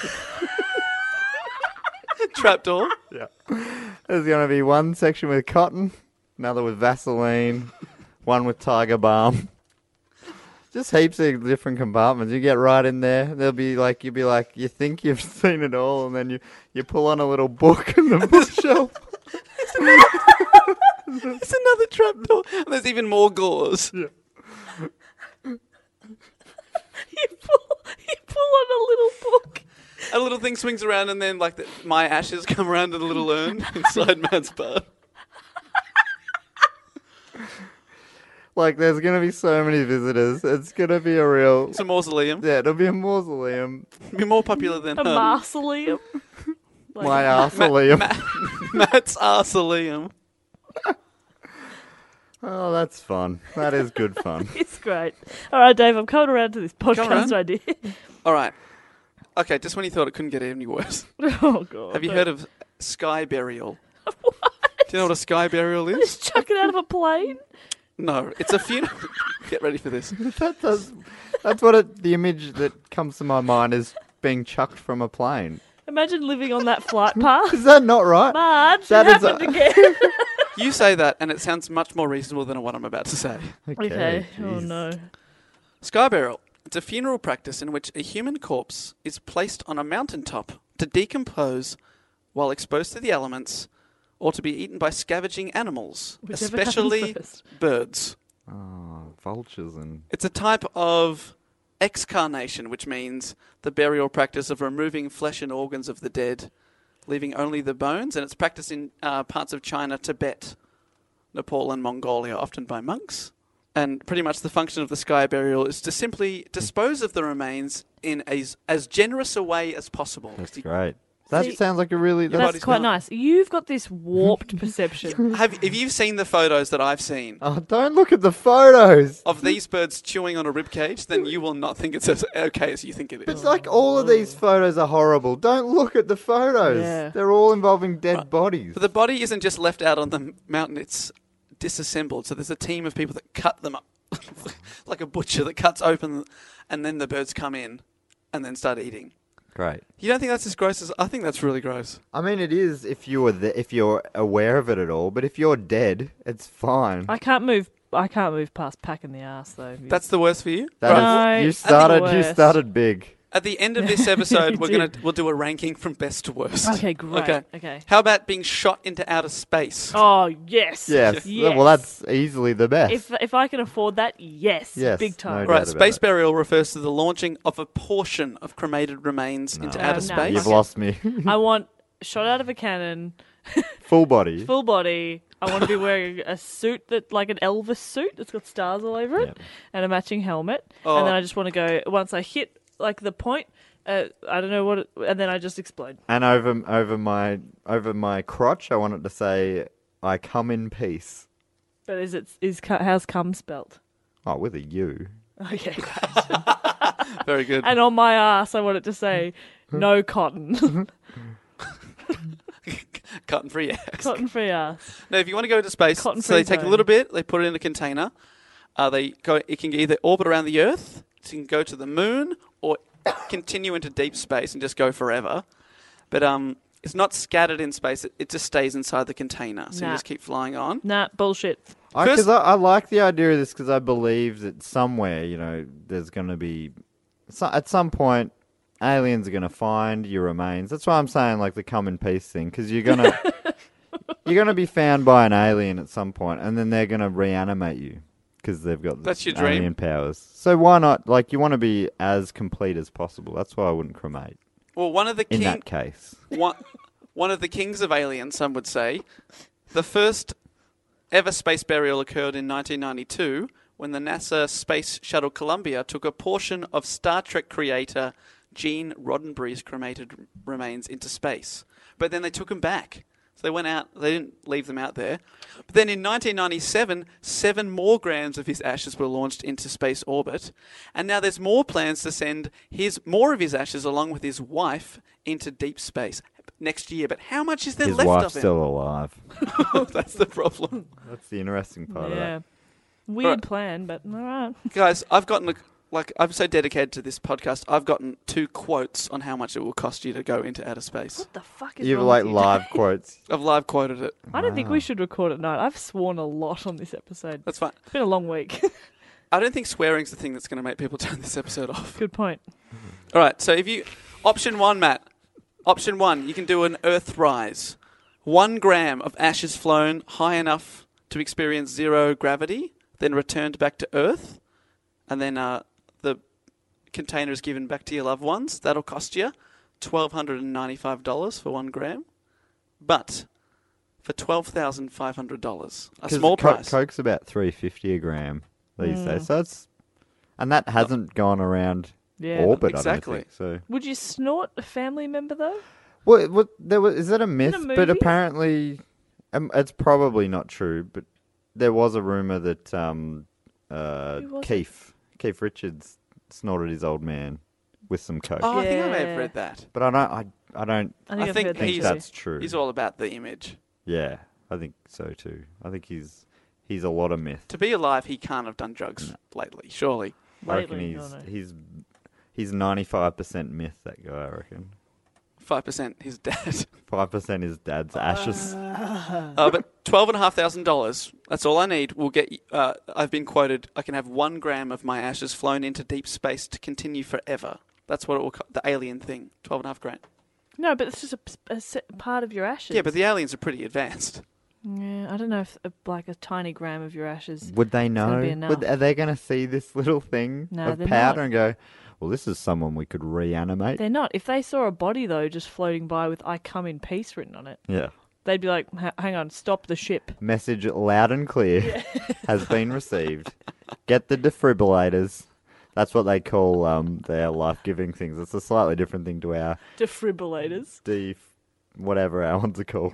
Trapdoor. There's going to be one section with cotton, another with Vaseline, one with Tiger Balm. Just heaps of different compartments. You get right in there. There'll be like you'll be like you think you've seen it all, and then you, you pull on a little book in the bookshelf. There's another trapdoor. And there's even more gauze. You pull, you pull on a little book. A little thing swings around, and then like the, my ashes come around in a little urn inside Matt's butt. Like there's gonna be so many visitors. It's gonna be a real. It's a mausoleum. Yeah, it'll be a mausoleum. Be more popular than A um, mausoleum. Like, My arseoleum. Matt's arseoleum. Oh, that's fun. That is good fun. It's great. All right, Dave, I'm coming around to this Come podcast around. idea. All right. Okay, just when you thought it couldn't get any worse. Oh, God. Have you heard of sky burial? Do you know what a sky burial is? Just chuck it out of a plane? No, it's a funeral. Get ready for this. that does. That's what it, the image that comes to my mind is being chucked from a plane. Imagine living on that flight path. Is that not right? Marge, That it is a- happened again. You say that, and it sounds much more reasonable than what I'm about to say. Okay. Oh, jeez. no. Sky burial. It's a funeral practice in which a human corpse is placed on a mountaintop to decompose while exposed to the elements or to be eaten by scavenging animals, Whichever especially happens first. birds. Oh, vultures and It's a type of excarnation, which means the burial practice of removing flesh and organs of the dead, leaving only the bones, and it's practiced in uh, parts of China, Tibet, Nepal and Mongolia, often by monks. And pretty much the function of the sky burial is to simply dispose of the remains in as, as generous a way as possible. that's great. That See, sounds like a really. Your That's body's quite not- nice. You've got this warped perception. Have, have you seen the photos that I've seen Oh, don't look at the photos. of these birds chewing on a rib cage? Then you will not think it's as okay as you think it is. It's like all of these photos are horrible. Don't look at the photos. Yeah. They're all involving dead bodies. But the body isn't just left out on the mountain, it's disassembled. So there's a team of people that cut them up, like a butcher that cuts open, and then the birds come in and then start eating. Great. You don't think that's as gross as... I think that's really gross. I mean, it is if you were the, if you're aware of it at all. But if you're dead, it's fine. I can't move. I can't move past packing the ass though. That's the worst for you? That is- No, you it's the started. You worst. started big. At the end of this episode, You we're did. gonna we'll do a ranking from best to worst. Okay, great. Okay. Okay. How about being shot into outer space? Oh yes. Yes. Yes. Well, that's easily the best. If if I can afford that, yes. Yes, Big time. no Right, doubt about space it. burial refers to the launching of a portion of cremated remains into No. outer Oh, no. space. You've lost me. I want shot out of a cannon, Full body. full body. I want to be wearing a suit that, like an Elvis suit, that's got stars all over it, Yep. and a matching helmet. Oh. And then I just want to go once I hit like the point. Uh, I don't know what, it, and then I just explode. And over over my over my crotch, I want it to say, "I come in peace." But is it is cu- how's cum spelt? Oh, with a U. Okay, great. Very good. And on my ass, I want it to say no cotton, Cotton free ass. cotton free ass. Now, if you want to go to space, Cotton so they free take a zone. little bit, they put it in a container. Uh, they go. It can either orbit around the Earth, it can go to the moon, or continue into deep space and just go forever. But um, It's not scattered in space. It, it just stays inside the container. So Nah. you just keep flying on. Nah, bullshit. Because First- I, I like the idea of this because I believe that somewhere, you know, there's going to be, so, at some point, aliens are going to find your remains. That's why I'm saying like the come in peace thing, because you're gonna you're gonna be found by an alien at some point, and then they're going to reanimate you because they've got That's the your dream? alien powers. So why not? Like you want to be as complete as possible. That's why I wouldn't cremate Well, one of the in king, that case. one, one of the kings of aliens, some would say, the first ever space burial occurred in nineteen ninety-two when the NASA Space Shuttle Columbia took a portion of Star Trek creator Gene Roddenberry's cremated remains into space. But then they took them back. So they went out, they didn't leave them out there. But then in nineteen ninety-seven, seven more grams of his ashes were launched into space orbit. And now there's more plans to send his more of his ashes along with his wife into deep space next year. But how much is there His left wife's of him? still alive. That's the problem. That's the interesting part of Yeah. that. Weird Alright. plan, but all right. Guys, I've gotten, a, like, I'm so dedicated to this podcast, I've gotten two quotes on how much it will cost you to go into outer space. What the fuck is You've wrong like with you? live quotes. I've live quoted it. I don't think we should record at night. I've sworn a lot on this episode. That's fine. It's been a long week. I don't think swearing's the thing that's going to make people turn this episode off. Good point. All right, so if you... Option one, Matt. Option one, you can do an Earthrise. One gram of ashes flown high enough to experience zero gravity, then returned back to Earth, and then uh, the container is given back to your loved ones. That'll cost you one thousand two hundred ninety-five dollars for one gram. But for twelve thousand five hundred dollars, a 'Cause small Co- price. Coke's about three fifty a gram these days, so it's and that hasn't gone around Yeah, orbit. exactly. I don't think so. Would you snort a family member though? What? What? There was. Is that a myth? a But movie? apparently, um, it's probably not true. But there was a rumor that um, uh, Who was it? Keith Keith Richards snorted his old man with some coke. Oh, I think I may Yeah. have read that. But I don't. I. I don't I think I I've think heard that think he's- too. that's true. He's all about the image. Yeah, I think so too. I think he's he's a lot of myth. To be alive, he can't have done drugs lately, surely. I reckon Lately, he's no, no. he's he's ninety five percent myth. That guy, I reckon. five percent his dad. Five percent is dad's ashes. Uh, but twelve and a half thousand dollars. That's all I need. Will get. Uh, I've been quoted. I can have one gram of my ashes flown into deep space to continue forever. That's what it will. Co- the alien thing. Twelve and a half grand. No, but it's just a, a se- part of your ashes. Yeah, but the aliens are pretty advanced. Yeah, I don't know if uh, like a tiny gram of your ashes. Would they gonna know? be enough. Would, are they going to see this little thing No, of they're powder not. and go, "Well, this is someone we could reanimate"? They're not. If they saw a body though, just floating by with "I come in peace" written on it, Yeah. they'd be like, "Ha- "Hang on, stop the ship." Message loud and clear has been received. Get the defibrillators. That's what they call um, their life-giving things. It's a slightly different thing to our Defibrillators. def, whatever our ones are called.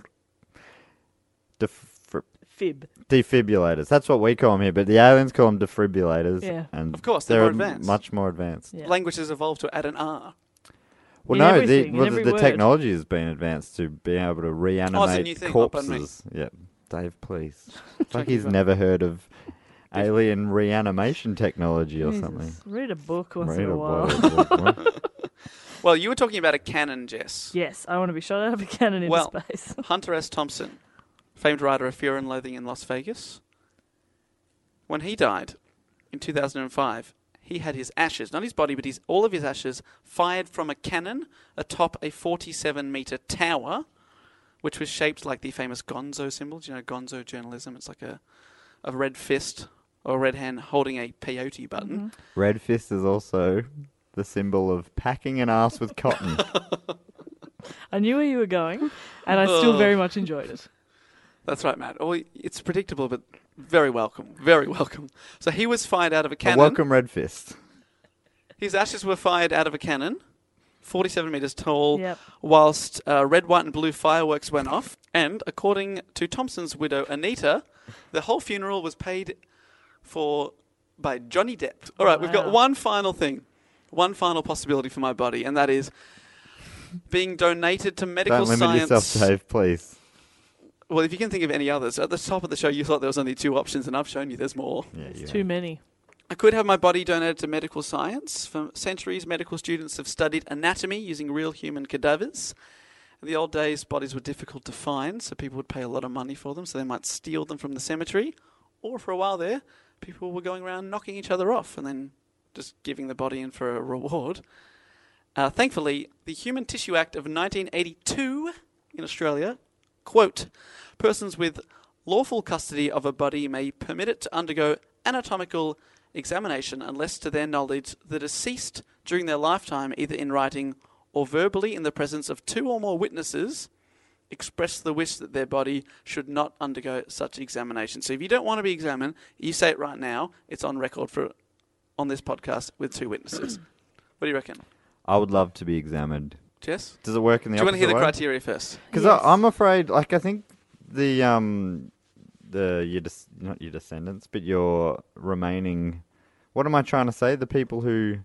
Def- Fib. defibrillators. That's what we call them here, but the aliens call them defibrillators. Yeah. And Of course, they're they're more advanced. much more advanced. Yeah. Language has evolved to add an R. Well, In no, everything, the, in well, every the word. technology has been advanced to be able to reanimate new thing. Oh, pardon me. corpses. Yeah, Dave, please. It's like he's never heard of alien reanimation technology or something. Jesus. Read a book once Read in a a while. bottle. Well, you were talking about a cannon, Jess. Yes, I want to be shot out of a cannon into Well, space. Hunter S. Thompson, famed writer of Fear and Loathing in Las Vegas, when he died in two thousand five, he had his ashes, not his body, but his all of his ashes, fired from a cannon atop a forty-seven meter tower, which was shaped like the famous Gonzo symbol. Do you know Gonzo journalism? It's like a, a red fist or a red hand holding a peyote button. Red fist is also the symbol of packing an ass with cotton. I knew where you were going, and I still Oh. very much enjoyed it. That's right, Matt. Oh, it's predictable, but very welcome. Very welcome. So he was fired out of a A cannon. welcome red fist. His ashes were fired out of a cannon, forty-seven metres tall, Yep. whilst uh, red, white and blue fireworks went off. And according to Thompson's widow, Anita, the whole funeral was paid for by Johnny Depp. All right, we've got Wow. one final thing, one final possibility for my body, and that is being donated to medical Don't limit science. yourself, Dave, please. Well, if you can think of any others. At the top of the show, you thought there was only two options, and I've shown you there's more. Yeah, It's you too many. I could have my body donated to medical science. For centuries, medical students have studied anatomy using real human cadavers. In the old days, bodies were difficult to find, so people would pay a lot of money for them, so they might steal them from the cemetery. Or for a while there, people were going around knocking each other off and then just giving the body in for a reward. Uh, thankfully, the Human Tissue Act of nineteen eighty-two in Australia, quote, persons with lawful custody of a body may permit it to undergo anatomical examination unless to their knowledge the deceased during their lifetime, either in writing or verbally in the presence of two or more witnesses, express the wish that their body should not undergo such examination. So if you don't want to be examined, you say it right now, it's on record for on this podcast with two witnesses. What do you reckon? I would love to be examined. Jess? Does it work in the Do you want to hear the way? criteria first? Because Yes. I'm afraid, like, I think the um the your des- not your descendants, but your remaining. What am I trying to say? The people who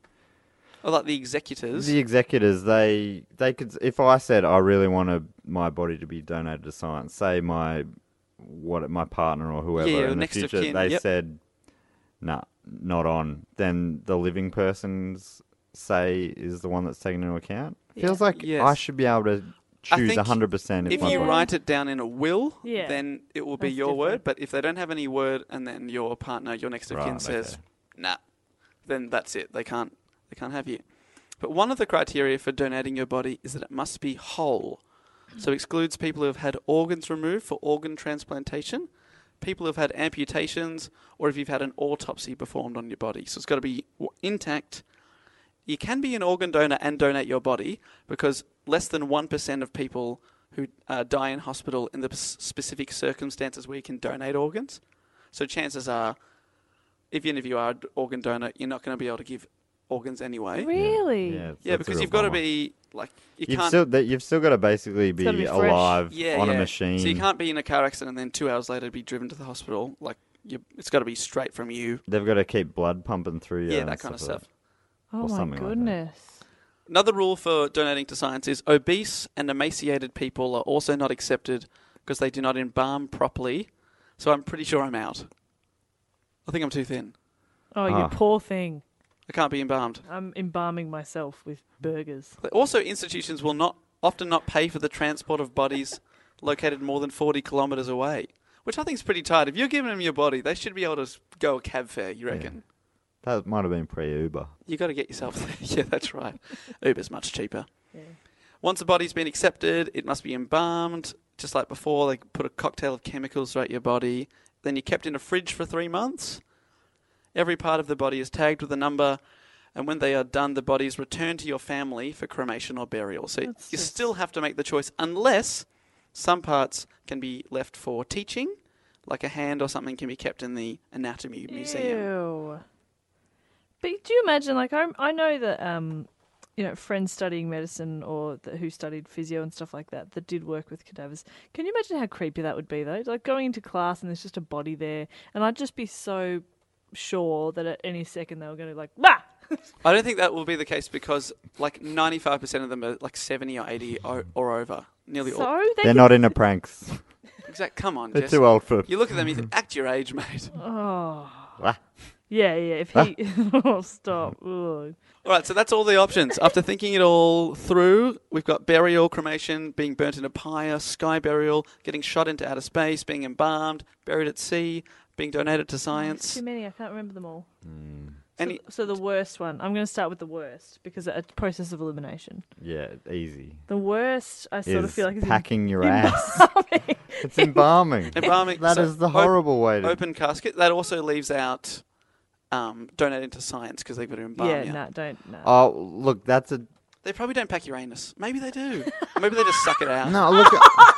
Or like the executors? the executors, they they could. If I said I really wanted my body to be donated to science, say my what my partner or whoever Yeah, in the next of future, kin, they yep. said, nah, not on. Then the living person's say is the one that's taken into account. Feels like Yes. I should be able to I choose think a hundred percent if If my you body. write it down in a will, Yeah. then it will be That's your word. different. But if they don't have any word, and then your partner, your next of kin, Right, says, okay. "Nah," then that's it. They can't. They can't have you. But one of the criteria for donating your body is that it must be whole. So it excludes people who have had organs removed for organ transplantation, people who have had amputations, or if you've had an autopsy performed on your body. So it's got to be w- intact. You can be an organ donor and donate your body because less than one percent of people who uh, die in hospital in the p- specific circumstances where you can donate organs. So chances are, if even if you are an organ donor, you're not going to be able to give organs anyway. Really? Yeah, Yeah, because you've got to be, like, you You've can't... still that you've still got to basically be, gotta be fresh. alive yeah, on yeah. a machine. So you can't be in a car accident and then two hours later be driven to the hospital. Like, you, it's got to be straight from you. They've got to keep blood pumping through you. Yeah, and that kind of like stuff. Oh Or my something like that. goodness. Another rule for donating to science is obese and emaciated people are also not accepted because they do not embalm properly. So I'm pretty sure I'm out. I think I'm too thin. Oh, you Ah. poor thing. I can't be embalmed. I'm embalming myself with burgers. Also, institutions will not often not pay for the transport of bodies located more than forty kilometres away, which I think is pretty tight. If you're giving them your body, they should be able to s- go a cab fare, you reckon? That might have been pre-Uber. You got to get yourself there. Yeah, that's right. Uber's much cheaper. Once a body's been accepted, it must be embalmed. Just like before, they put a cocktail of chemicals throughout your body. Then you're kept in a fridge for three months. Every part of the body is tagged with a number, and when they are done, the body is returned to your family for cremation or burial. So That's you just- still have to make the choice, unless some parts can be left for teaching, like a hand or something can be kept in the anatomy museum. Ew. But do you imagine, like, I I know that, um, you know, friends studying medicine or the, who studied physio and stuff like that, that did work with cadavers. Can you imagine how creepy that would be, though? Like, going into class and there's just a body there, and I'd just be so sure that at any second they were going to, like, bah! I don't think that will be the case because like ninety-five percent of them are like seventy or eighty or, or over. Nearly So all. they They're could- not into pranks. Exact. Come on, They're Jess. too old for. You look at them, you think, act your age, mate. Oh. Ah. Yeah, yeah, if he... oh, stop. Ugh. All right, so that's all the options. After thinking it all through, we've got burial, cremation, being burnt in a pyre, sky burial, getting shot into outer space, being embalmed, buried at sea, being donated to There's science. too many, I can't remember them all. Any, So the worst one. I'm going to start with the worst because a process of elimination. Yeah, easy. The worst, I sort of Is feel like, is packing your ass. embalming. It's embalming. embalming. That so is the op- horrible way to. Open casket. That also leaves out um, donating to science because they've got to embalm Yeah, you. no, don't. No. Oh, look, that's a. They probably don't pack your anus. Maybe they do. Maybe they just suck it out. No, look.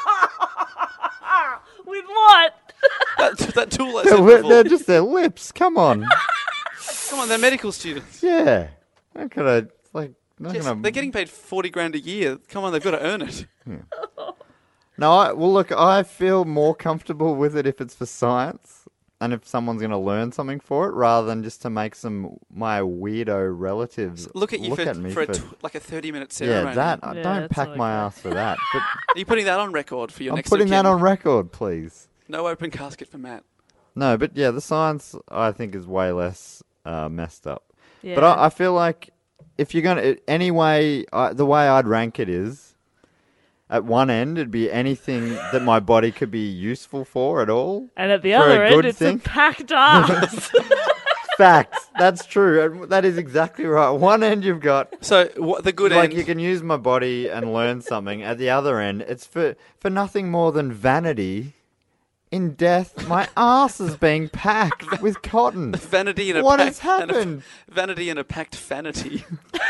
With what? That, that tool I said they're, before. they're just their lips. Come on. Come on, they're medical students. Yeah. Not gonna like. Not Yes, gonna. they're getting paid forty grand a year. Come on, they've got to earn it. No, I, well, look, I feel more comfortable with it if it's for science and if someone's going to learn something for it rather than just to make some my weirdo relatives Look at you for, at me for, a for tw- like a thirty-minute ceremony. yeah, that I Yeah, don't that's pack not my okay. ass for that. But Are you putting that on record for your I'm next putting of that kin? on record, please. No open casket for Matt. No, but yeah, the science I think is way less uh, messed up. Yeah. But I, I feel like if you're gonna anyway, I, the way I'd rank it is At one end, it'd be anything that my body could be useful for at all. And at the For a other end, good it's thing? a packed ass. Facts. That's true. That is exactly right. One end you've got, So what, the good like, end. you can use my body and learn something. At the other end, it's for, for nothing more than vanity. In death, my ass is being packed with cotton. Vanity and a What packed, has and a- happened? vanity and a packed vanity.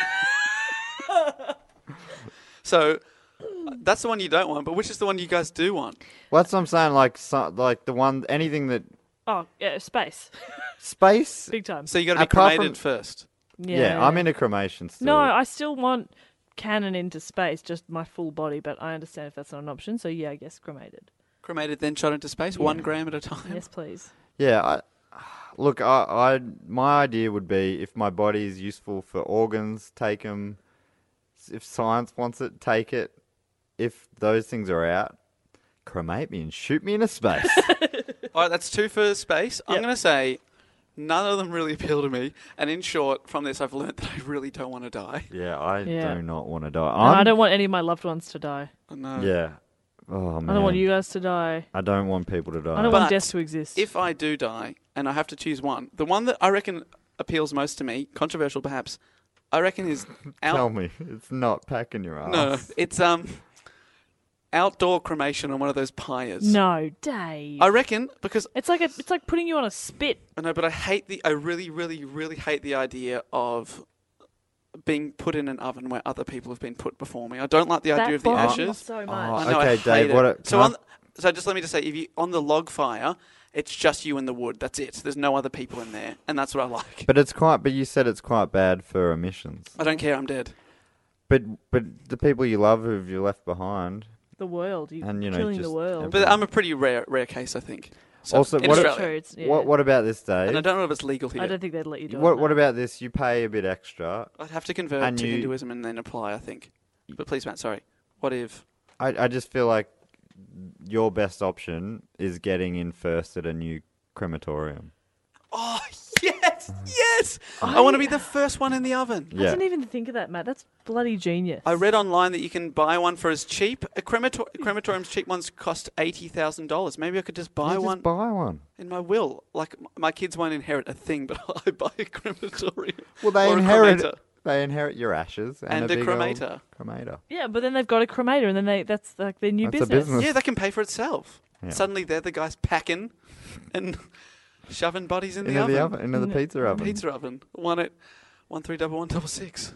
So that's the one you don't want, but which is the one you guys do want? What's what I'm saying? Like, so, like the one, anything that Oh, yeah, space. space. Big time. So you got to be Apart cremated from- first. Yeah. Yeah, I'm into cremation still. No, I still want cannon into space, just my full body, but I understand if that's not an option. So, yeah, I guess cremated. Cremated, then shot into space, one gram at a time. Yes, please. Yeah, I, look, I, I, my idea would be if my body is useful for organs, take them. If science wants it, take it. If those things are out, cremate me and shoot me into space. All right, that's two for space. I'm Yep. going to say none of them really appeal to me. And in short, from this, I've learnt that I really don't want to die. yeah, I Yeah. do not want to die. And I I'm- don't want any of my loved ones to die. Oh, no. Yeah. Oh man. I don't want you guys to die. I don't want people to die. I don't But want death to exist. If I do die and I have to choose one, the one that I reckon appeals most to me, controversial perhaps, I reckon is out. Tell me, it's not packing your ass. No, no, it's um outdoor cremation on one of those pyres. no, Dave. I reckon because It's like a, it's like putting you on a spit. I know, but I hate the. I really, really, really hate the idea of being put in an oven where other people have been put before me. I don't like the idea That of the bothers me ashes. so much. Oh, I know, I okay, hate Dave, it. what a- so can on, I- so just let me just say, if you on the log fire, it's just you and the wood. That's it. There's no other people in there, and that's what I like. But it's quite. But you said it's quite bad for emissions. I don't care. I'm dead. But but the people you love who you left behind. The world. You're And, you know, killing the just world. But I'm a pretty rare, rare case, I think. So, Also, in what- Australia. True, it's- yeah. What what about this, And I Dave? don't know if it's legal here. I don't think they'd let you do it. What no. what about this? You pay a bit extra. I'd have to convert And to you- Hinduism and then apply, I think. But please, Matt, sorry. What if... I I just feel like your best option is getting in first at a new crematorium. Oh, yes! Yes! I want to be the first one in the oven. I Yeah. didn't even think of that, Matt. That's bloody genius. I read online that you can buy one for as cheap. A cremator- crematorium's cheap ones cost eighty thousand dollars. Maybe I could just buy You one Just buy one. in my will. Like, m- my kids won't inherit a thing, but I buy a crematorium. Well, they or a inherit. cremator. They inherit your ashes and, And a big old cremator. Cremator. Yeah, but then they've got a cremator, and then they that's like their new That's a business. business. Yeah, that can pay for itself. Yeah. Suddenly they're the guys packing and shoving bodies in Into the oven. the oven, into the pizza oven. Pizza oven. One at one three double one double six.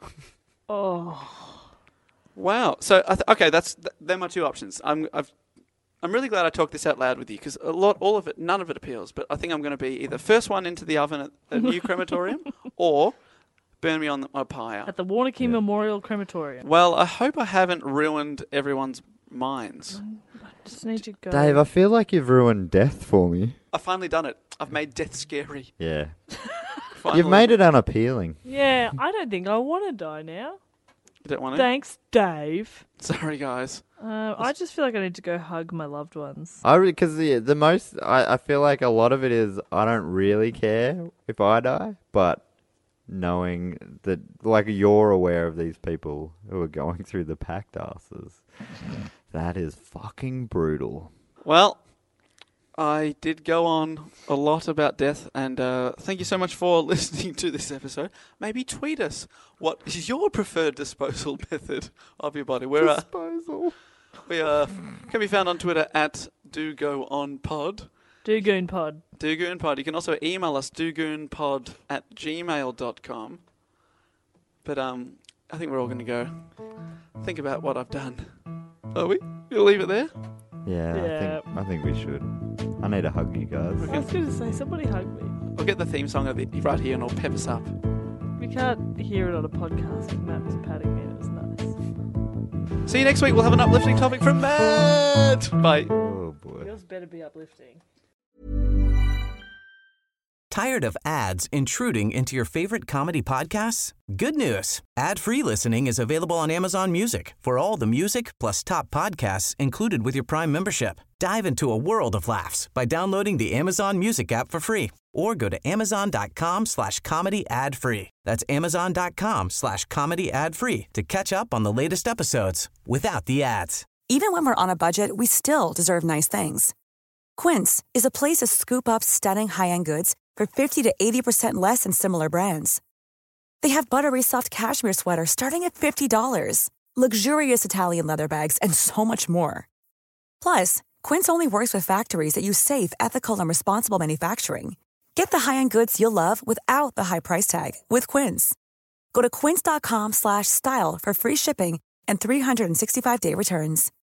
Oh, Wow. So I th- okay, that's th- they're my two options. I'm I've, I'm really glad I talked this out loud with you because a lot, all of it, none of it appeals. But I think I'm going to be either first one into the oven at a new crematorium or burn me on the, my pyre. at the Warnock Memorial Crematorium. Well, I hope I haven't ruined everyone's minds. Just need to go. Dave, I feel like you've ruined death for me. I've finally done it. I've made death scary. Yeah. Finally. You've made it unappealing. Yeah, I don't think I want to die now. You don't want to? Thanks, Dave. Sorry, guys. Uh, I just feel like I need to go hug my loved ones. I because the the most I, I feel like a lot of it is I don't really care if I die, but knowing that like you're aware of these people who are going through the packed asses, that is fucking brutal. Well, I did go on a lot about death, and uh, thank you so much for listening to this episode. Maybe tweet us what is your preferred disposal method of your body. We're, uh, Disposal. we uh, can be found on Twitter at Do Go On Pod. Doogoon Pod. Doogoon Pod. You can also email us doogoonpod at gmail dot com. But um, I think we're all going to go think about what I've done. Are we? You'll leave it there? Yeah, Yeah. I think I think we should. I need to hug you guys. I was going to say, somebody hug me. We'll get the theme song of the, right here and I'll pep us up. We can't hear it on a podcast, but Matt was patting me and it was nice. See you next week. We'll have an uplifting topic from Matt. Bye. Oh boy. Yours better be uplifting. Tired of ads intruding into your favorite comedy podcasts? Good news. Ad-free listening is available on Amazon Music for all the music plus top podcasts included with your Prime membership. Dive into a world of laughs by downloading the Amazon Music app for free or go to amazon.com slash comedy ad free. That's amazon.com slash comedy ad free to catch up on the latest episodes without the ads. Even when we're on a budget, we still deserve nice things. Quince is a place to scoop up stunning high-end goods for fifty to eighty percent less than similar brands. They have buttery soft cashmere sweaters starting at fifty dollars, luxurious Italian leather bags, and so much more. Plus, Quince only works with factories that use safe, ethical, and responsible manufacturing. Get the high-end goods you'll love without the high price tag with Quince. Go to quince.com slash style for free shipping and three sixty-five day returns.